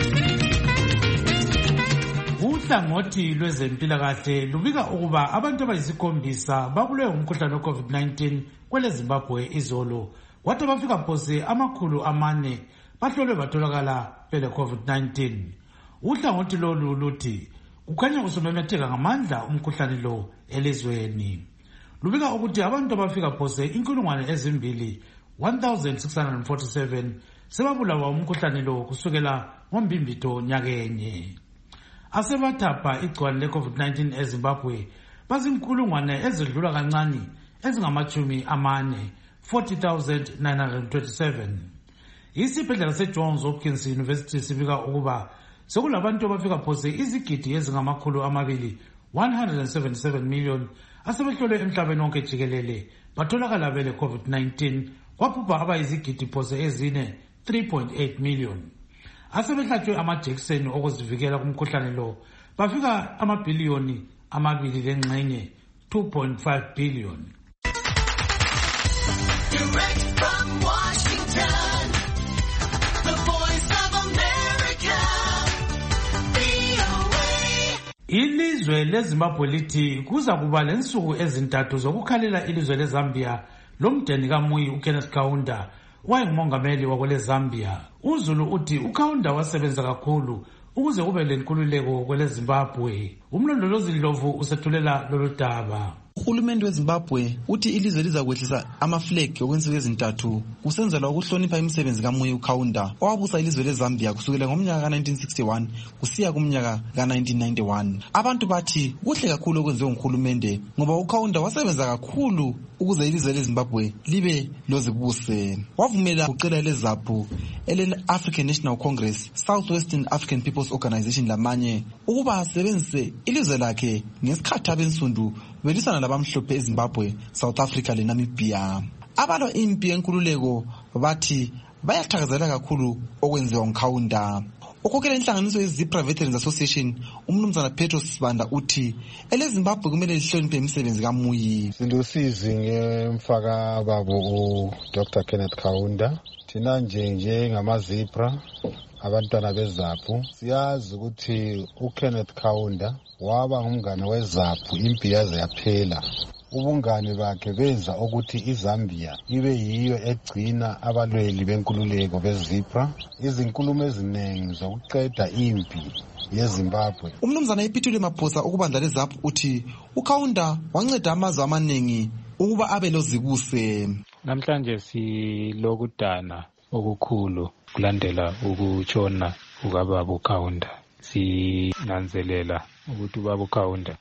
Uhlangothi lwezempilakahle lubika ukuba abantu abayisikhombisa babulewe ngumkhuhlane we-COVID nineteen kwele Zimbabwe izolo. Kwathi bafika phose amakhulu amane bahlolwe batholakala bele COVID nineteen. Uhlangothi lolu luthi kukhanya usumemetheka ngamandla umkhuhlane lo elizweni. Lubika ukuthi abantu abafika phose inkulungwane ezimbili one thousand six hundred forty-seven sebabulawa umkhuhlane lo kusukela ngombimbitho nyakenye. Asebathapha igcwale le-COVID nineteen eZimbabwe bazinkulungwane ezidlula kancane ezingamachumi amane forty thousand nine hundred twenty-seven. Isibhedlela seJohns Hopkins University sibika ukuba sekulabantu abafika phose izigidi ezingamakhulu amabili one hundred seventy-seven million asebehlolwe emhlabeni wonke jikelele batholakala bele COVID nineteen kwaphupha abayizigidi phose ezine three point eight million. Asebehlatshwe amajekiseni okuzivikela kumkhuhlane lo bafika amabhiliyoni amabili lengxenye two point five billion. Direct from Washington, the Voice of America, V O A. Ilizwe leZimbabwe lithi kuza kuba lensuku ezintathu zokukhalela ilizwe leZambia lomdeni kaMuyi uKenneth Kaunda wayengumongameli wakwele Zambia. UZulu uthi uKaunda wasebenza kakhulu ukuze kube lenkululeko kwele Zimbabwe. Umlondolozi Ndlovu usethulela lolu daba. Uhulumende weZimbabwe uthi ilizwe lizakwehlisa amaflag okwensuku ezintathu kusenzelwa ukuhlonipha imisebenzi kaMuyi uKaunda owabusa ilizwe leZambia kusukela ngomnyaka ka nineteen sixty-one kusiya kumnyaka ka nineteen ninety-one. Abantu bathi kuhle kakhulu okwenziwe nguhulumende ngoba uKaunda wasebenza kakhulu ukuze ilizwe leZimbabwe libe lozibuse. Wavumela ucela leZAPU ele-African National Congress, Southwestern African People's Organization lamanye ukuba asebenzise ilizwe lakhe ngesikhathi abensundu belisana labamhlophe eZimbabwe, South Africa leNamibia. Abalwa impi yenkululeko bathi bayathakazelela kakhulu okwenziwa nguKaunda. Ukhokhela inhlanganiso yeZipra Veterans Association umnumzana Petros Sibanda uthi eleZimbabwe kumele lihloniphe imisebenzi kaMuyi. Silusizi ngemfaka babo uDr Kenneth Kaunda. Thina nje nje ngamaZipra abantwana beZAPU siyazi ukuthi uKenneth Kaunda waba ngumngane weZAPU impi yaze yaphela. Ubungane bakhe benza ukuthi iZambia ibe yiyo egcina abalweli benkululeko beZipra izinkulumo eziningi zokuqeda impi yeZimbabwe. Umnumzana iPhithile Maphosa ukubandla leZAPU uthi uKaunda wanceda amazwe amaningi ukuba abe lozibuse. Namhlanje silokudana okukhulu kulandela ukutshona ukababa uKaunda. Sinanzelela ukuthi ubaba uKaunda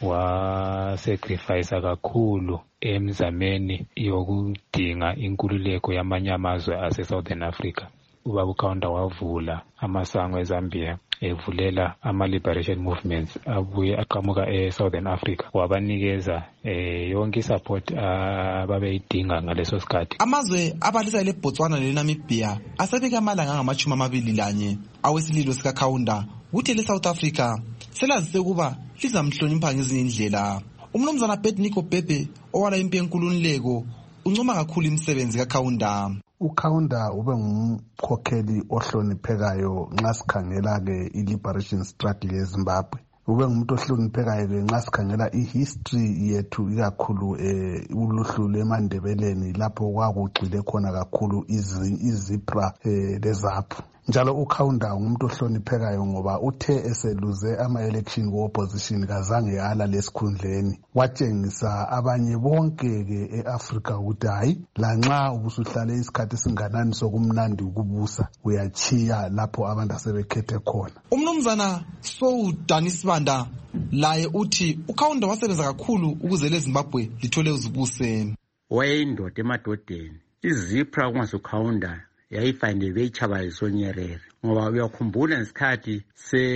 wasacrifice kakhulu emzameni yokudinga inkululeko yamanye amazwe ase-Southern Africa. Ubaba uKaunda wavula amasango eZambia evulela ama-liberation movements abuye aqhamuka e-Southern Africa wabanikeza eh, yonke i-support ababeyidinga uh, ngaleso sikhathi. Amazwe abalisa leBotswana leNamibia asebeke amalanga angamachumi amabili lanye awesililo sikaKaunda kuthi le-South Africa selazise ukuba lizamhlonipha ngezinye indlela. Umnumzana Abednego Bhebhe owala impi yenkululeko uncoma kakhulu imisebenzi kaKhaunda. uKhaunda ube ngumkhokheli ohloniphekayo nxa sikhangela-ke i-liberation struggle yeZimbabwe. Ube ngumuntu ohloniphekayo-ke nxa sikhangela i-history yethu ikakhulu um uluhlu lwemandebeleni lapho kwakugxile khona kakhulu izipra um lezaphu. Njalo uKhaunda ngumuntu ohloniphekayo ngoba uthe eseluze ama-election ku-opposition kazange ala lesikhundleni. Watshengisa abanye bonke-ke e-Afrika ukuthi hayi lanxa ubusuhlale isikhathi esinganani sokumnandi ukubusa uyachiya lapho abantu asebekhethe khona. Umnumzana Soudani Sibanda laye uthi uKhaunda wasebenza kakhulu ukuze leZimbabwe lithole uzibuse. Wayeyindoda emadodeni. Izipra kungazuKhaunda yayifande beyichabayiso Nyerere ngoba uyakhumbula ngesikhathi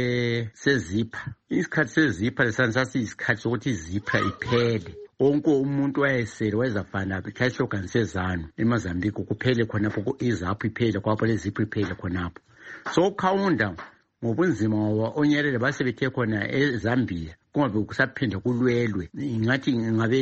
se sezipha isikhathi sezipha lesansasi isikhathi sokuthi izipha iphele onke umuntu wayesele wayezafana ikhayihlogani sezanu eMozambique kuphele khonapho izaphu iphele kwapho lezipha iphele khonapho. So uKhaunda ngobunzima ngoba oNyerere basebethe khona eZambia kungabe kusaphinde kulwelwe ngathi ngabe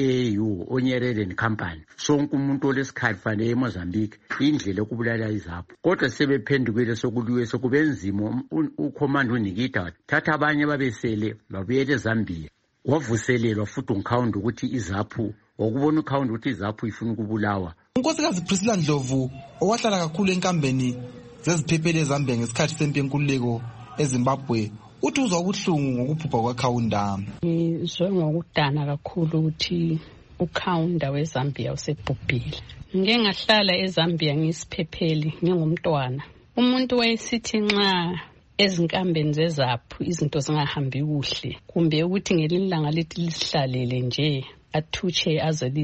eyu oNyerere necompany sonke umuntu olesikhathi fanele eMozambique indlela okubulala izapho kodwa sebephendukile sokuliwe sokubenzima ucommand uNikita thatha abanye babesele babuyele eZambia wavuselelwa futhi uKhaunda ukuthi izapho wakubona uKhaunda ukuthi izapho ifuna ukubulawa. Unkosikazi Priscilla Ndlovu owahlala kakhulu enkambeni zeziphephele eZambia ngesikhathi sempi yenkululeko eZimbabwe uthi uzwa ubuhlungu ngokubhubha kwaKhaunda. Ngizwe ngokudana kakhulu ukuthi uKhaunda weZambia usebhubhile. Ngike ngahlala eZambia ngisiphepheli ngingumntwana. Umuntu wayesithi nxa ezinkambeni zezaphu izinto zingahambi kuhle kumbe ukuthi ngelilanga lithi lisihlalele nje athuche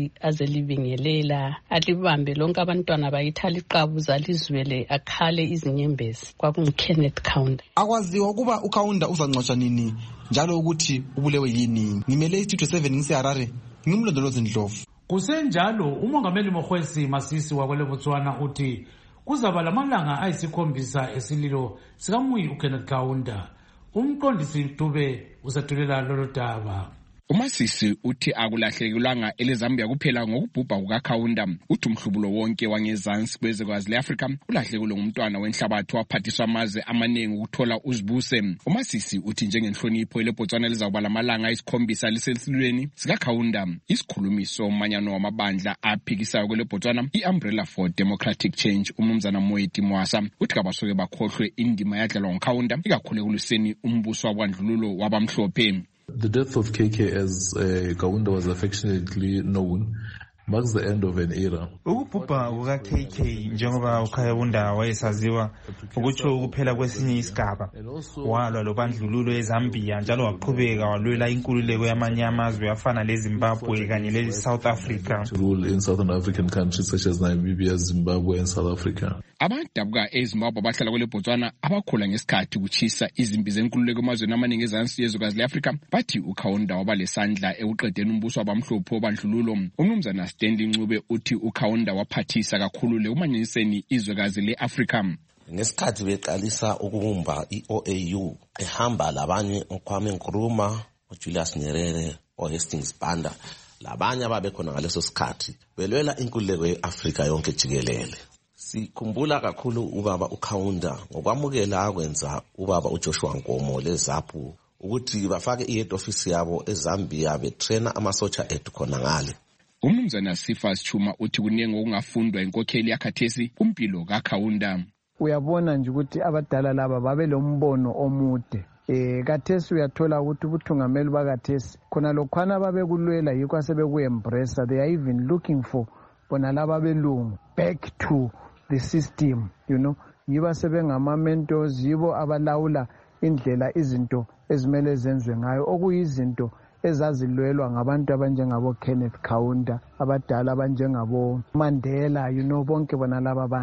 azelibingelela alibambe lonke abantwana bayithala iqabuza lizwele akhale izinyembezi kwakunguKenneth Kaunda. Akwaziwa ukuba uKhaunda uzangcotshwa nini njalo ukuthi ubulewe yini. Ngimele istudio seven ngiseHarare ngimlondolozi Ndlovu. Kusenjalo umongameli Mokgweetsi Masisi wakwele Botswana uthi kuzaba lamalanga ayisikhombisa esililo sikaMuyi uKenneth Kaunda. Umqondisi Dube usathulela lolo daba. uMasisi uthi akulahlekelwanga eleZambia kuphela ngokubhubha kukaKhaunda uthi umhlubulo wonke wangezansi kwezwekazi leAfrika ulahlekelwe ngumntwana wenhlabathi waphathiswa amazwe amaningi ukuthola uzibuse. uMasisi uthi njengenhlonipho leBotswana lizawuba lamalanga ayisikhombisa lisesilweni sikaKhaunda isikhulumiso umanyano wamabandla aphikisayo kweleBotswana iUmbrella for Democratic Change umnumzana Moeti Mwasa uthi kabasuke bakhohlwe indima yadlalwa nguKhaunda ikakhulu ekuliseni umbuso wabandlululo wabamhlophe. The death of K K, as uh, Kaunda was affectionately known, marks the end of an era. Ukubhubha kuka-K K njengoba uKhaunda wayesaziwa ukutsho ukuphela kwesinye isigaba. Walwa lobandlululo eZambia njalo waqhubeka walwela inkululeko yamanye amazwe afana leZimbabwe kanye leSouth Africa. To rule in Southern African countries such as Namibia, Zimbabwe and South Africa. Abadabuka eZimbabwe bahlala kwele Botswana abakhula ngesikhathi kuchisa izimpi zenkululeko emazweni amaningi ezansi yezwekazi leAfrika bathi uKhaunda waba lesandla ekuqedeni umbuso wabamhlophe obandlululo. Umnumzana Stanley Ncube uthi uKhaunda waphathisa kakhulu le umanyeniseni izwekazi leAfrika. Ngesikhathi beqalisa ukubumba iO A U ehamba labanye uKwame Nkrumah, uJulius Nyerere, uHastings Banda labanye ababekhona ngaleso sikhathi belwela inkululeko yeAfrika yonke jikelele. Sikhumbula kakhulu ubaba uKhaunda ngokwamukela akwenza ubaba uJoshua Nkomo leZaphu ukuthi bafake i-head office yabo eZambia betraina amasotsha ethu khona ngale. Umnumzana Sifas Chuma uthi kunenge okungafundwa inkokheli yakhathesi kumpilo kaKhaunda. Uyabona nje ukuthi abadala laba babe lombono omude. Eh kathesi uyathola ukuthi ubuthungameli bakathesi khona lokhwana babekulwela yikho asebekuembrace. They are even looking for bona laba belungu back to the system, you know. Yiba sebengama mentors, yibo abalawula indlela izinto ezimele zenzwe ngayo okuyizinto ezazilwelwa ngabantu abanjengabo Kenneth Kaunda abadala abanjengabo Mandela, you know, bonke bona laba bantu.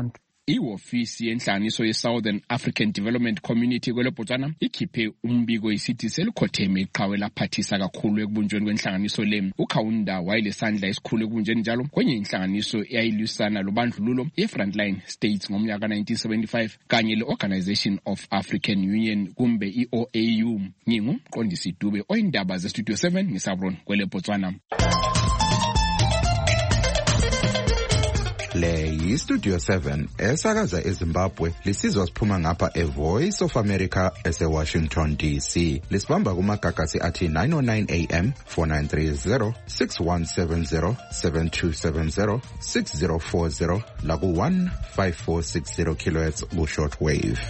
Ihofisi yenhlanganiso ye-Southern African Development Community kwele Botswana ikhiphe umbiko isithi selikhotheme iqhawe laphathisa kakhulu ekubunjweni kwenhlanganiso le. uKhaunda wayelesandla esikhulu ekubunjweni njalo kwenye inhlanganiso eyayilwisana lobandlululo ye-Frontline States ngomnyaka nineteen seventy-five kanye le-Organization of African Union kumbe i-O A U. Ngingumqondisi Dube oyindaba ze-Studio seven ngisabron kwele Botswana. Le yi-Studio seven esakaza eZimbabwe lisizwa siphuma ngapha e-Voice of America ese-Washington D C. Lisibamba kumagagasi athi nine oh nine A M, four nine three zero, six one seven zero, seven two seven zero, six zero four zero laku one five four six zero kilohertz ku-short wave.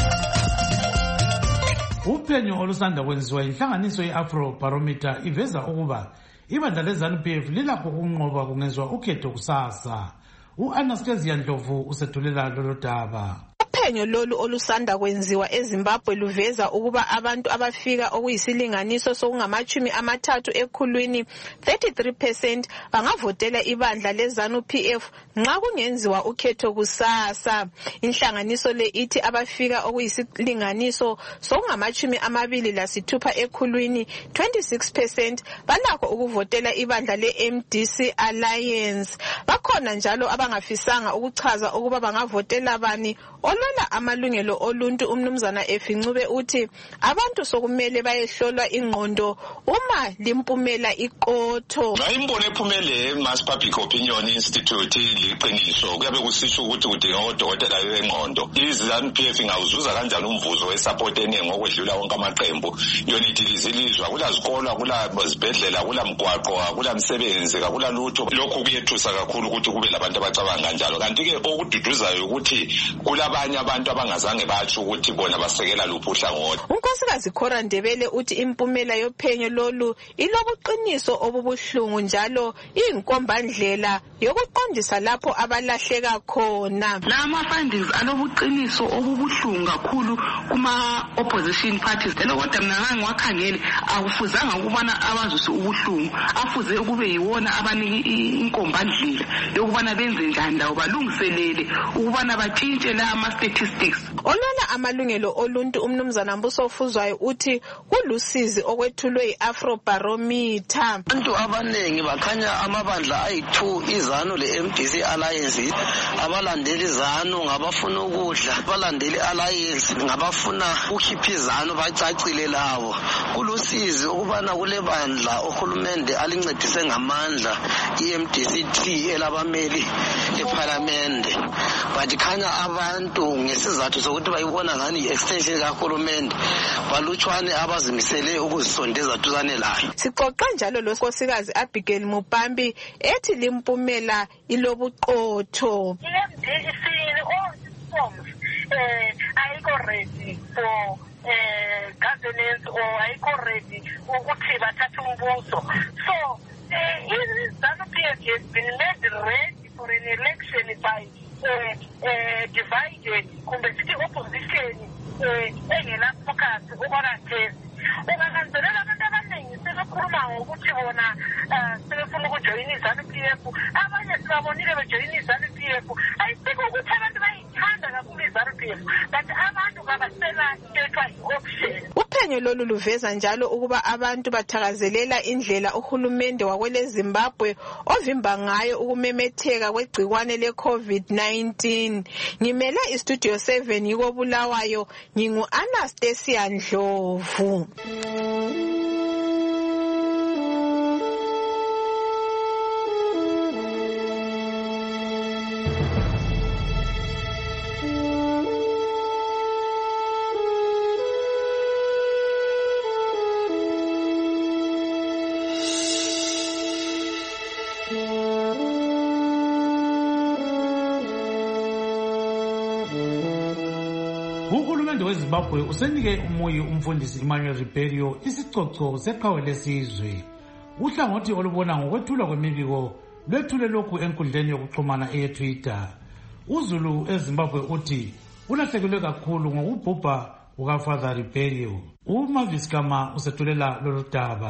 Uphenyo olusanda kwenziwa inhlanganiso ye-Afrobarometer iveza ukuba ibandla le-ZANU P F lilakho ukunqoba kungenzwa ukhetho kusasa. U-Anastasia Ndlovu usethulela lolu daba. Uphenyo lolu olusanda kwenziwa eZimbabwe luveza ukuba abantu abafika okuyisilinganiso sokungamachumi amathathu ekhulwini thirty-three percent bangavotela ibandla le-ZANU P F nxa kungenziwa ukhetho kusasa. Inhlanganiso le ithi abafika okuyisilinganiso sokungamachumi amabili lasithupha ekhulwini twenty-six percent balakho ukuvotela ibandla le-M D C Alliance. Bakhona njalo abangafisanga ukuchaza ukuba bangavotela bani. Olwela amalungelo oluntu umnumzana Efincube uthi abantu sokumele bayehlolwa ingqondo uma limpumela iqotho. Ayimbono ephumele Mass Public Opinion Institute liqiniso kuyabe kusisho ukuthi kudinga odokotela bengqondo. iZANU P F ingawuzuza kanjani umvuzo wesupport eningi ngokwedlula wonke amaqembu. Yona idilizilizwa kula zikolo kula zibhedlela kula mgwaqo kula msebenzi kula lutho. Lokhu kuyethusa kakhulu ukuthi kube labantu abacabanga kanjalo. Kanti ke okududuzayo ukuthi kulabanye abantu abangazange batsho ukuthi bona basekela luphi uhlangothi. uNkosikazi Khora Ndebele uthi impumela yophenyo lolu ilobuqiniso obubuhlungu njalo iyinkombandlela yokuqondisa lapho abalahleka khona. Lama findings alobuqiniso obubuhlungu kakhulu kuma opposition parties. Lelo kodwa mina ngangiwakhangele akufuzanga ukubana abazuse ubuhlungu, afuze ukube yiwona abaniki inkombandlela yokubana benze njani lawo balungiselele ukubana batshintshe la ama statistics. Olwela amalungelo oluntu umnumzana Mbuso Fuzwayo uthi kulusizi okwethulwe i-Afrobarometer. Abantu abanengi bakhanya amabandla ayi-two iZANU le-M D C Alliance. Abalandeli iZANU ngabafuna ukudla, abalandeli Alliance ngabafuna ukhipha iZANU bacacile lawo. Kulusizi ukubana kule bandla uhulumende alincedise ngamandla i-M D C T elabameli eParliament. Bathi khanya abantu ngesizathu sokuthi bayibona ngani i-extension kahulumende balutshwane abazimisele ukuzisondeza duzane layo. Sixoxa njalo lonkosikazi Abigail Mupambi ethi limpumela ilobuqotho. I-M D C all forms eh ayikho ready for eh governance or ayikho ready ukuthi bathathe umbuso. So eh iZANU P F has been made ready for an election by eh eh divided kumbe sithi opposition eh engena focus ukurathesi. Ungakanzelela abantu abaningi sebekhuluma ngokuthi bona sebefuna ukujoyina iZANU P F, abanye sibabonile bejoyina iZANU P F. Ayisiko ukuthi abantu bayithanda kakhulu iZANU P F, but abantu kabasela ethwa i-option. Uphenyo lolu luveza njalo ukuba abantu bathakazelela indlela uhulumende wakwele Zimbabwe ovimba ngayo ukumemetheka kwegcikwane le-COVID nineteen. Ngimele iStudio seven yiko Bulawayo, ngingu Anastasia Ndlovu. Uhulumende weZimbabwe usenike umuyi umfundisi Emmanuel Ribeiro isicoco seqhawe lesizwe. Uhlangothi olubona ngokwethulwa kwemibiko lwethule lokhu enkundleni yokuxhumana eyeTwitter. uZulu eZimbabwe uthi ulahlekelwe kakhulu ngokubhubha kukaFather Ribeiro. uMavis Kama usethulela lolu daba.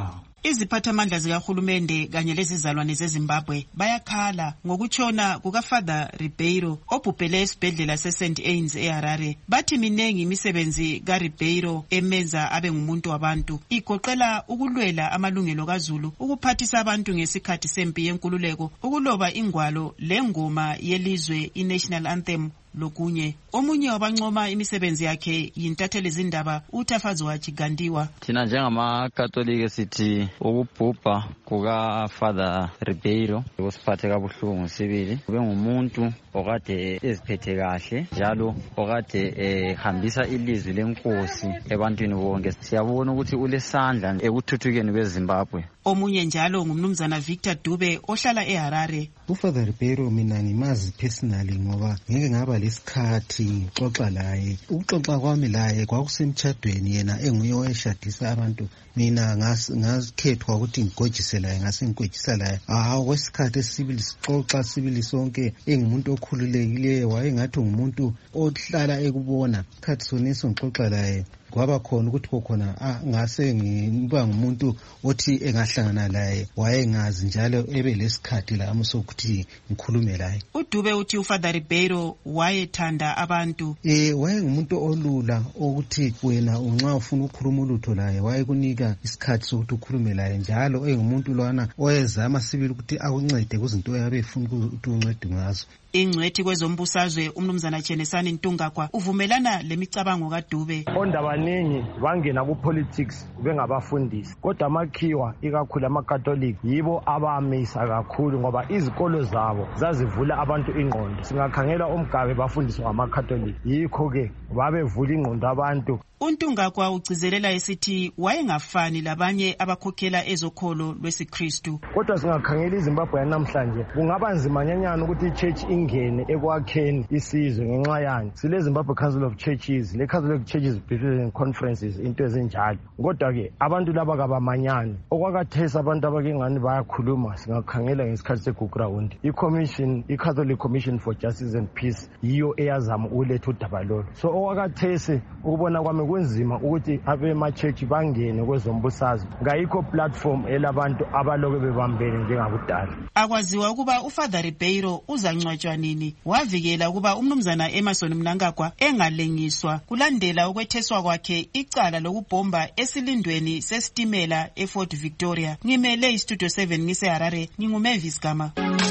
Iziphathamandla zikahulumende kanye lezizalwane zeZimbabwe bayakhala ngokutshona kukaFather Ribeiro obhubhele esibhedlela seSaint Anne's eHarare. Bathi minengi imisebenzi kaRibeiro emenza abe ngumuntu wabantu, igoqela ukulwela amalungelo kaZulu, ukuphathisa abantu ngesikhathi sempi yenkululeko, ukuloba ingwalo lengoma yelizwe iNational Anthem lokunye. Omunye wabancoma imisebenzi yakhe yintatheli zindaba uTafazo Wachigandiwa. Thina njengamakatolika sithi ukubhubha kuka Father Ribeiro kusiphathe kabuhlungu sibili. Ube ngumuntu okade eziphethe kahle njalo okade ehambisa ilizwi lenkosi ebantwini bonke. Siyabona ukuthi ulesandla ekuthuthukeni kweZimbabwe. Omunye njalo ngumnumzana Victor Dube ohlala eHarare. uFather Ribeiro mina ngimazi personally ngoba ngeke ngaba lesikhathi ngixoxa laye. Ukuxoxa kwami laye kwakusemtshadweni, yena enguye owayeshadisa abantu. Mina ngazikhethwa ukuthi ngigojise laye, ngasengigojisa laye. Ah, kwesikhathi esibili sixoxa sibili sonke, engumuntu okhululekileyo, wayengathi ngumuntu ohlala ekubona. Isikhathi soneso ngixoxa laye kwaba khona ukuthi kokhona ngase ngiba ngumuntu othi engahlangana laye, wayengazi njalo ebe lesikhathi la amusokuthi ngikhulume laye. uDube uthi uFather Ribeiro wayethanda abantu. Eh, wayengumuntu olula ukuthi wena unxa ufuna ukukhuluma ulutho laye wayekunika isikhathi sokuthi ukhulume laye, njalo engumuntu lwana oyezama sibili ukuthi akuncede kuzinto yabe efuna ukuthi uncede ngazo. Ingcwethi kwezombusazwe umnumzana Chenesani Ntungagwa uvumelana lemicabango kaDube. Ondabaningi bangena ku politics bengabafundisi, kodwa amakhiwa ikakhulu amakatolika yibo abamisa kakhulu ngoba izikolo zabo zazivula abantu ingqondo. Singakhangela umgabe bafundiswa ngamakatolika, yikho ke babevula ingqondo abantu. uNtungagwa ugcizelela esithi wayengafani labanye abakhokhela ezokholo lwesiKristu. Kodwa singakhangela iZimbabwe yanamhlanje kungaba nzima nyanyana ukuthi ichurch ingene ekwakheni isizwe ngenxa yani. Sile Zimbabwe Council of Churches, le Catholic Churches Presbyterian Conferences, into ezinjalo. Kodwa ke abantu laba kabamanyane. Okwakathesa abantu abakengani bayakhuluma, singakhangela ngesikhathi seguground. iCommission, iCatholic Commission for Justice and Peace yiyo eyazama uletha udabalolo. So okwakathese ukubona kwami kunzima ukuthi abemachechi bangene kwezombusazwe, ngayikho platform elabantu abaloke bebambene njengakudala. Akwaziwa ukuba uFather Ribeiro uzangcwatshwa nini. Wavikela ukuba umnumzana Emerson Mnangagwa engalengiswa kulandela ukwetheswa kwakhe icala lokubhomba esilindweni sesitimela eFort Victoria. Ngimele iStudio seven ngiseHarare, nginguMavis Gama.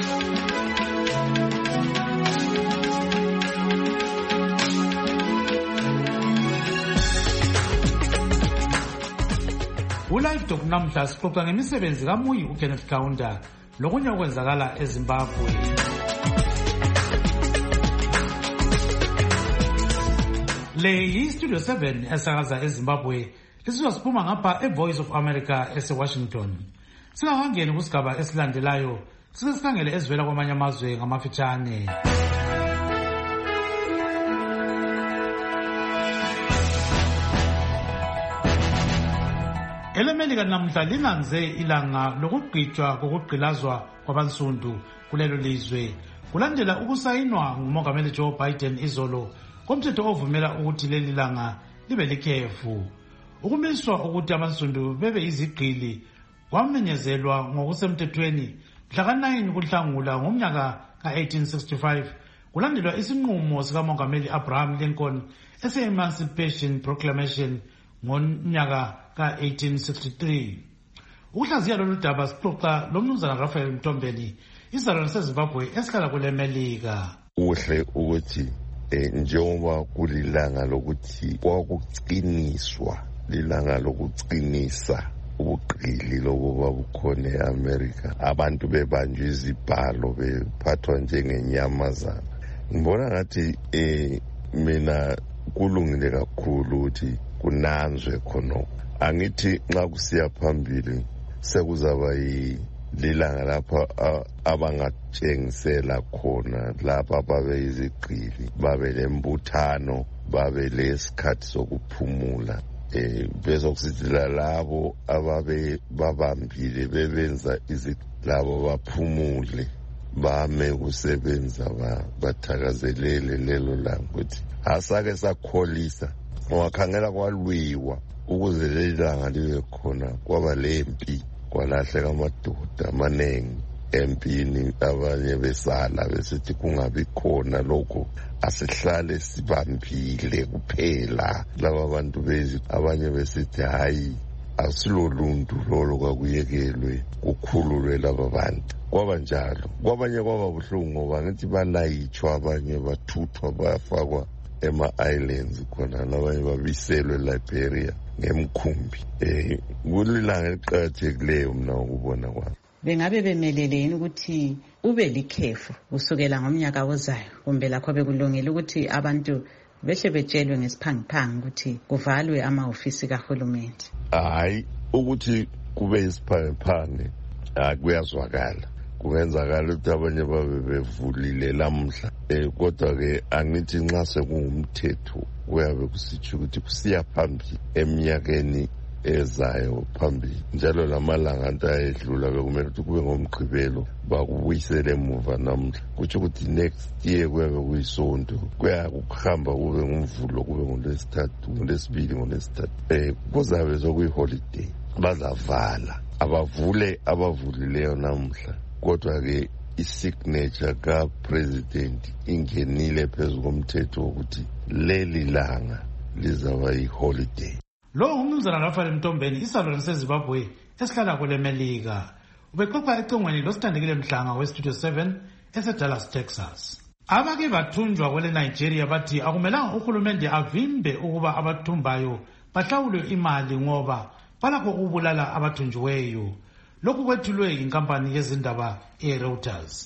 uLive Talk namhla sixoxa ngemisebenzi kaMuyi uKenneth Kaunda lokunye okwenzakala eZimbabwe. Le yiStudio seven esakaza eZimbabwe, lisizwa siphuma ngapha eVoice of America eseWashington. Singakangeni kusigaba esilandelayo, sike sikhangele ezivela kwamanye amazwe ngamafitshane. EleMelika namhla linanze ilanga lokugqitshwa kokugqilazwa kwabansundu kulelo lizwe kulandela ukusayinwa ngumongameli Joe Biden izolo komthetho ovumela ukuthi leli langa libe likhefu. Ukumiswa ukuthi abansundu bebe izigqili kwamenyezelwa ngokusemthethweni mhla ka nine kuNhlangula ngomnyaka ka eighteen sixty-five kulandelwa isinqumo sikamongameli Abraham Lincoln ese-Emancipation Proclamation ngonyaka ka eighteen sixty-three. Ukuhlaziya lolu daba sixoxa lomnumzana Raphael Mtombeni, izalwane seZimbabwe esihlala kuleMelika. Uhle ukuthi njengoba kulilanga lokuthi kwakuqiniswa, lilanga lokuqinisa ubugqili lokuba bukhona eAmerica, abantu bebanjwe izibhalo bephathwa njengenyamazana. Ngibona ngathi eh mina kulungile kakhulu ukuthi kunanzwe khonokho. Angithi nxa kusiya phambili sekuzaba yilanga lapha abangatshengisela khona lapha babe izigqili, babe lembuthano, babe lesikhathi sokuphumula. Eh bezokusizila labo ababe babambile bebenza izilabo baphumule, bame kusebenza bathakazelele lelo langa ukuthi asake sakholisa. Wakhangela kwalwiwa ukuze leli langa libe khona, kwaba lempi kwalahleka amadoda amaningi empini, abanye besala besithi kungabi khona lokho, asihlale sibambile kuphela laba bantu bezi. Abanye besithi hayi asiloluntu lolo kwakuyekelwe kukhululwe laba bantu. Kwaba njalo, kwabanye kwaba buhlungu ngoba ngithi balayitshwa, abanye bathuthwa bayafakwa ema-islands khona, labanye babiselwe Liberia ngemkhumbi. Eh kulilanga eliqakathekileyo mina ukubona kwami. Bengabe bemelele yini ukuthi ube likhefu kusukela ngomnyaka ozayo, kumbe lakho bekulungile ukuthi abantu behle betshelwe ngesiphangiphangi ukuthi kuvalwe amahofisi kahulumeni? Hayi, ukuthi kube isiphangiphangi akuyazwakala, kungenzakala ukuthi abanye babe bevulile lamhla. Eh kodwa-ke angithi nxa sekungumthetho kuyabe kusitsho ukuthi kusiya phambili eminyakeni ezayo phambili, njalo lamalanga anto ayedlula bekumele ukuthi kube ngomgqibelo bakubuyisele emuva namhla. Kutsho ukuthi next year kuyabe kuyisonto, kuyakuhamba kube ngumvulo, kube ngolwesithathu, ngolwesibili, ngolwesithathu. Eh kuzabe sokuyiholiday, bazavala abavule abavulileyo namhla. Kodwa-ke i-signature ka-president ingenile phezu komthetho wokuthi leli langa lizaba yi-holiday. Lo ngumnumzana Rafael Mtombeni, isalwane seZimbabwe esihlala kule Melika. Ubexoxa ecingweni losithandekile Mhlanga we-Studio seven eseDallas, Texas. Abake bathunjwa kwele Nigeria bathi akumelanga uhulumende avimbe ukuba abathumbayo bahlawulwe imali ngoba balakho ukubulala abathunjiweyo. Lokhu kwethulwe inkampani yezindaba e-Reuters.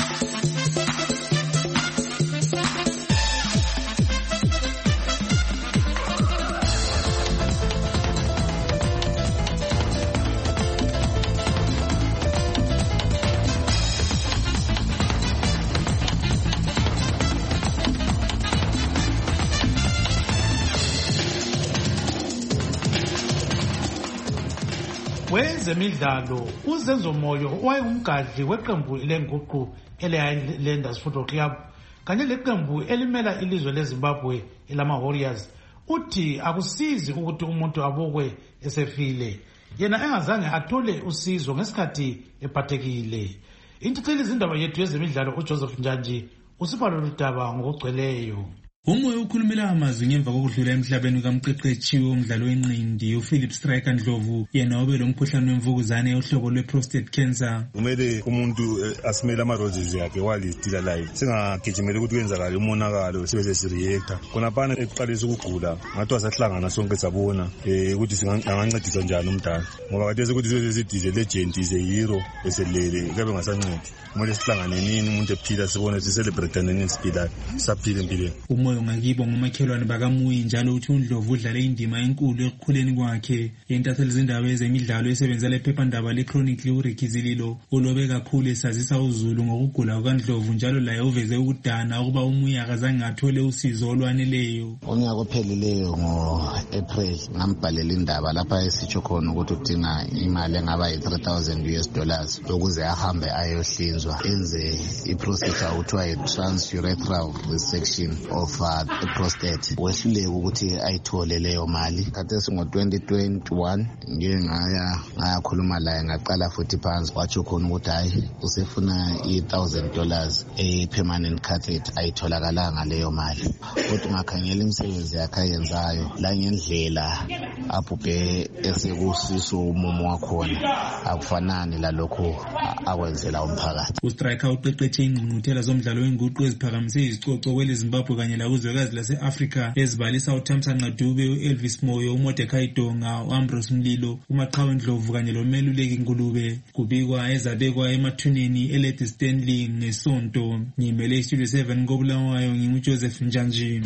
Wezemidlalo, uZenzo Moyo owayengumgadli weqembu lenguqu ele-Highlanders Football Club kanye leqembu elimela ilizwe leZimbabwe elama Warriors uthi akusizi ukuthi umuntu abukwe esefile, yena engazange athole usizo ngesikhathi ephathekile. Intutheli izindaba yethu yezemidlalo uJoseph Njanji usipha lolu daba ngokugcweleyo. Umoya ukhulumela amazwi ngemva kokudlula emhlabeni kamqeqeshi womdlalo wenqindi uPhilip Striker Ndlovu, yena obe lomkhuhlane wemvukuzane ohlobo lwe-prostate cancer. Kumele umuntu asimele ama-roses yakhe while he's still alive, singagijimeli ukuthi kwenzakale umonakalo sibe sesiriyekta khonaphana ekuqalisa ukugula. Ngathi wasahlangana sonke sabona um ukuthi singangancedisa njani umdala, ngoba kathesi ukuthi sibe sesidize legend is a hero eselele kuyabe ngasancedi. Kumele sihlangane nini umuntu ephila sibone sicelebrate nini siphilayo sisaphila empilweni. Umoya ngakibo ngomakhelwane bakaMuyi njalo uthi uNdlovu udlale indima enkulu ekukhuleni kwakhe. Intatheli izindaba ezemidlalo esebenzela iphephandaba leChronicle uRekizililo ulobe kakhulu esazisa uZulu ngokugula kukaNdlovu, njalo laye uveze ukudana ukuba uMuyi akazange athole usizo olwaneleyo. Unyaka ophelileyo ngo-April ngambhalela indaba lapha esitsho khona ukuthi udinga imali engaba yi-three thousand U S dollars ukuze ahambe ayohlinzwa enze iprocedure okuthiwa yi-transurethral resection of uh, the prostate. Wehluleke ukuthi ayithole leyo mali. Khathesi ngo-twenty twenty-one ngike ngaya ngayakhuluma laye ngaqala futhi phansi, watsho khona ukuthi hayi usefuna i-thousand dollars e-permanent catheter, ayitholakalanga leyo mali. Kodwa ngakhangela imisebenzi yakhe ayenzayo la ngendlela abhubhe esekusiso umumo wakhona akufanani lalokho akwenzela umphakathi. uStriker uqeqeshe ingqungquthela zomdlalo wenguqu eziphakamise izicoco kwele Zimbabwe kanye lakuzwekazi lase-Afrika ezibalisa uThamsanqa Dube, u-Elvis Moyo, uMordecai Donga, u-Ambrose Mlilo, uMaqhawe Ndlovu kanye lomeluleki Ngulube. Kubikwa ezabekwa emathuneni eLady Stanley ngesonto. Ngimele iStudio seven koBulawayo nginguJoseph Njanji.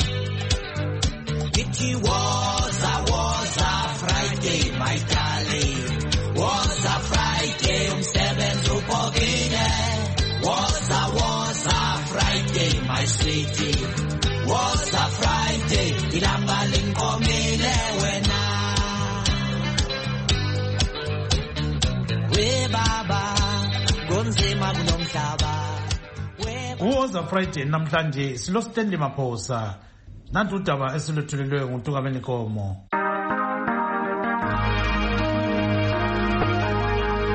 It was a was a Friday, my darling. Was a Friday, umsebenzi ubhokile. Was a was a Friday, my sweetie. Was a Friday, ilanga linkomile wena. We baba, kunzima kunomhlaba. Was a Friday namhlanje silo Stanley Maphosa. Nantu udaba esilethulelwe nguNtungameni Nkomo.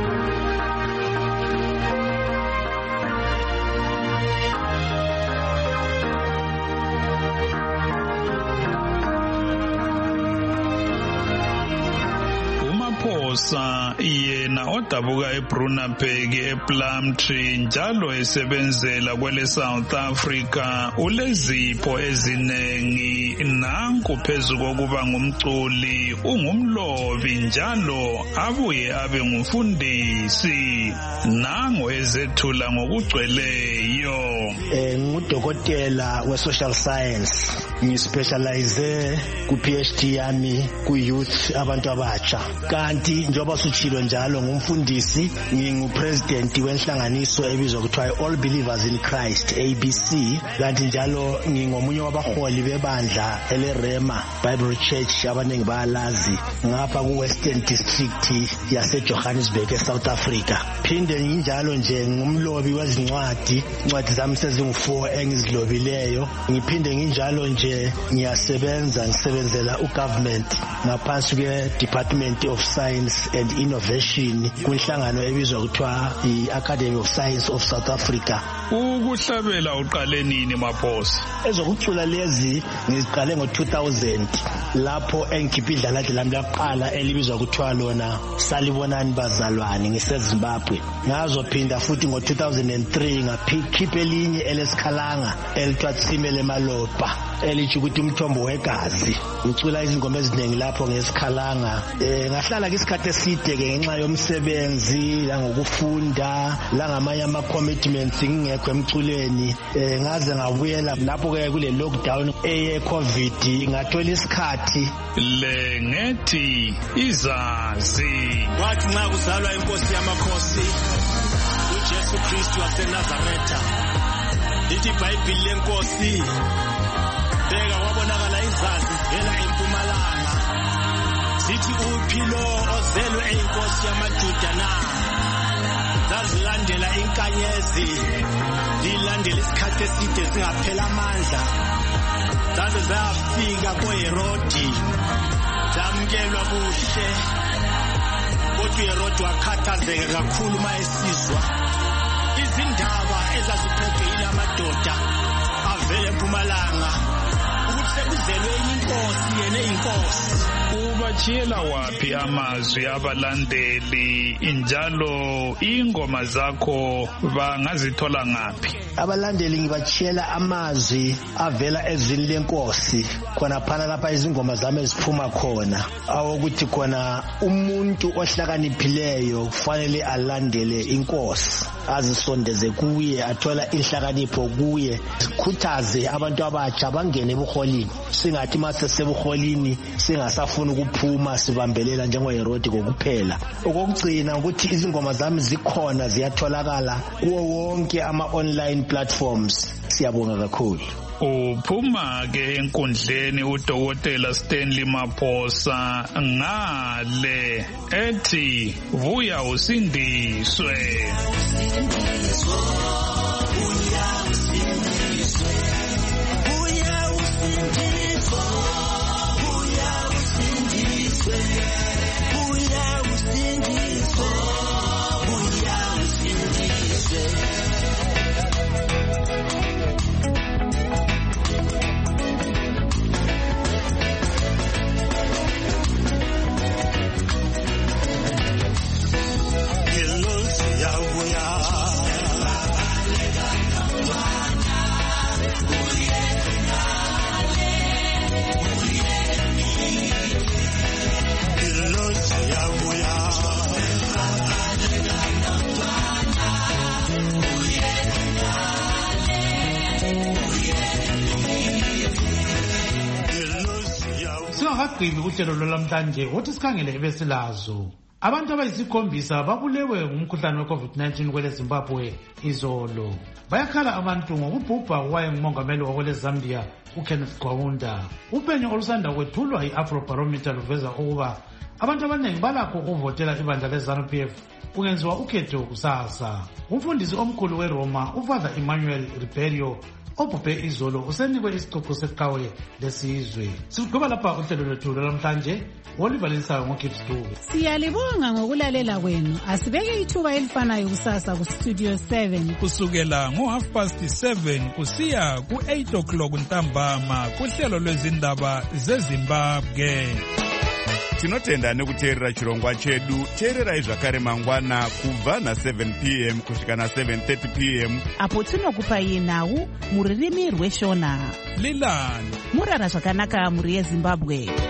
Maphosa yena odabuka eBrunaberg ePlumtree njalo esebenzela kwele South Africa ulezipho ezinengi nanku phezu kokuba ngumculi ungumlobi njalo abuye abe ngumfundisi nango ezethula ngokugcweleyo. Eh ngudokotela we social science ngispecialize ku PhD yami ku youth abantu abatsha kanti njoba suchilo njalo ngumfundisi ngingupresident wenhlanganiso ebizwa kuthiwa All Believers in Christ A B C kanti njalo ngingomunye wabaholi bebandla eleRema Bible Church abaningi bayalazi ngapha ku Western District yase Johannesburg eSouth Africa. Phinde nginjalo nje ngumlobi wezincwadi incwadi zami sezingu four engizilobileyo ngiphinde nginjalo nje ngiyasebenza ngisebenzela ugovernment ngaphansi kwe Department of Science and Innovation kunhlangano ebizwa kuthiwa i-Academy of Science of South Africa. Ukuhlabela uqale nini Maphosa? Ezokucula lezi ngiziqale ngo two thousand lapho engikhipha idlalathi lami laqala elibizwa kuthiwa lona Salibonani Bazalwane ngiseZimbabwe. Ngazophinda futhi ngo two thousand three ngakhipha elinye elesikhalanga elithiwa Tsimele Malopa elithi ukuthi umthombo wegazi. Ngicula izingoma eziningi lapho ngesikhalanga. Eh ngahlala isikhathi eside ke ngenxa yomsebenzi la ngokufunda la ngamanye ama commitments ngingekho emculeni. Eh ngaze ngabuyela lapho ke kule lockdown eye COVID ngathola isikhathi le ngethi izazi. Wathi nxa kuzalwa inkosi yamakhosi uJesu Kristu waseNazaretha lithi iBhayibheli lenkosi beka wabonakala izazi vela empumalanga sithi uphilo ozelwe eyinkosi yamaJuda na zazilandela inkanyezi lilandela isikhathi eside singaphela amandla zaze zafika koHerodi zamkelwa kuhle kodwa uHerodi wakhathazeka kakhulu mayesizwa izindaba ezaziphethe amadoda avele empumalanga sekuzelwe inkosi yene inkosi. Ubachiyela wapi amazwi abalandeli njalo ingoma zakho bangazithola ngaphi? Abalandeli ngibachiyela amazwi avela ezwini lenkosi khona phana lapha izingoma zami eziphuma khona awokuthi khona umuntu ohlakaniphileyo kufanele alandele inkosi azisondeze kuye athola inhlakanipho kuye sikhuthaze abantu abatsha bangene ebuholini singathi mase sebuholini singasafuna ukuphuma sibambelela njengoHerodi kokuphela. Okugcina ukuthi izingoma zami zikhona ziyatholakala kuwo wonke ama online platforms. Siyabonga kakhulu. Uphuma ke enkundleni uDokotela Stanley Maphosa ngale ethi vuya usindiswe. Singakagqibi uhlelo lwalamhlanje uthi sikhangele ebesilazo. Abantu abayisikhombisa babulewe ngumkhuhlane we-COVID nineteen kwele Zimbabwe izolo. Bayakhala abantu ngokubhubha kwayengumongameli wakwele Zambia uKenneth Kaunda. Uphenyo olusanda kwethulwa i-Afrobarometer luveza ukuba abantu abaningi balakho ukuvotela ibandla le-ZANU P F kungenziwa ukhetho kusasa. Umfundisi omkhulu weRoma uFather Emmanuel Ribeiro obhubhe izolo usenikwe isicoco seqhawe lesizwe. Sigqiba lapha uhlelo lwethu lwamhlanje olivalisayo ngoGibbs Dube. Siyalibonga ngokulalela kwenu. Asibeke ithuba elifanayo kusasa ku Studio seven kusukela ngo half past seven kusiya ku eight o'clock ntambama kuhlelo lwezindaba zeZimbabwe. tinotenda nekuteerera chirongwa chedu. Teererai zvakare mangwana kubva na seven p m kusvika na seven thirty p m apo tinokupai nhau mururimi rweshona. Leland murara zvakanaka muri yeZimbabwe.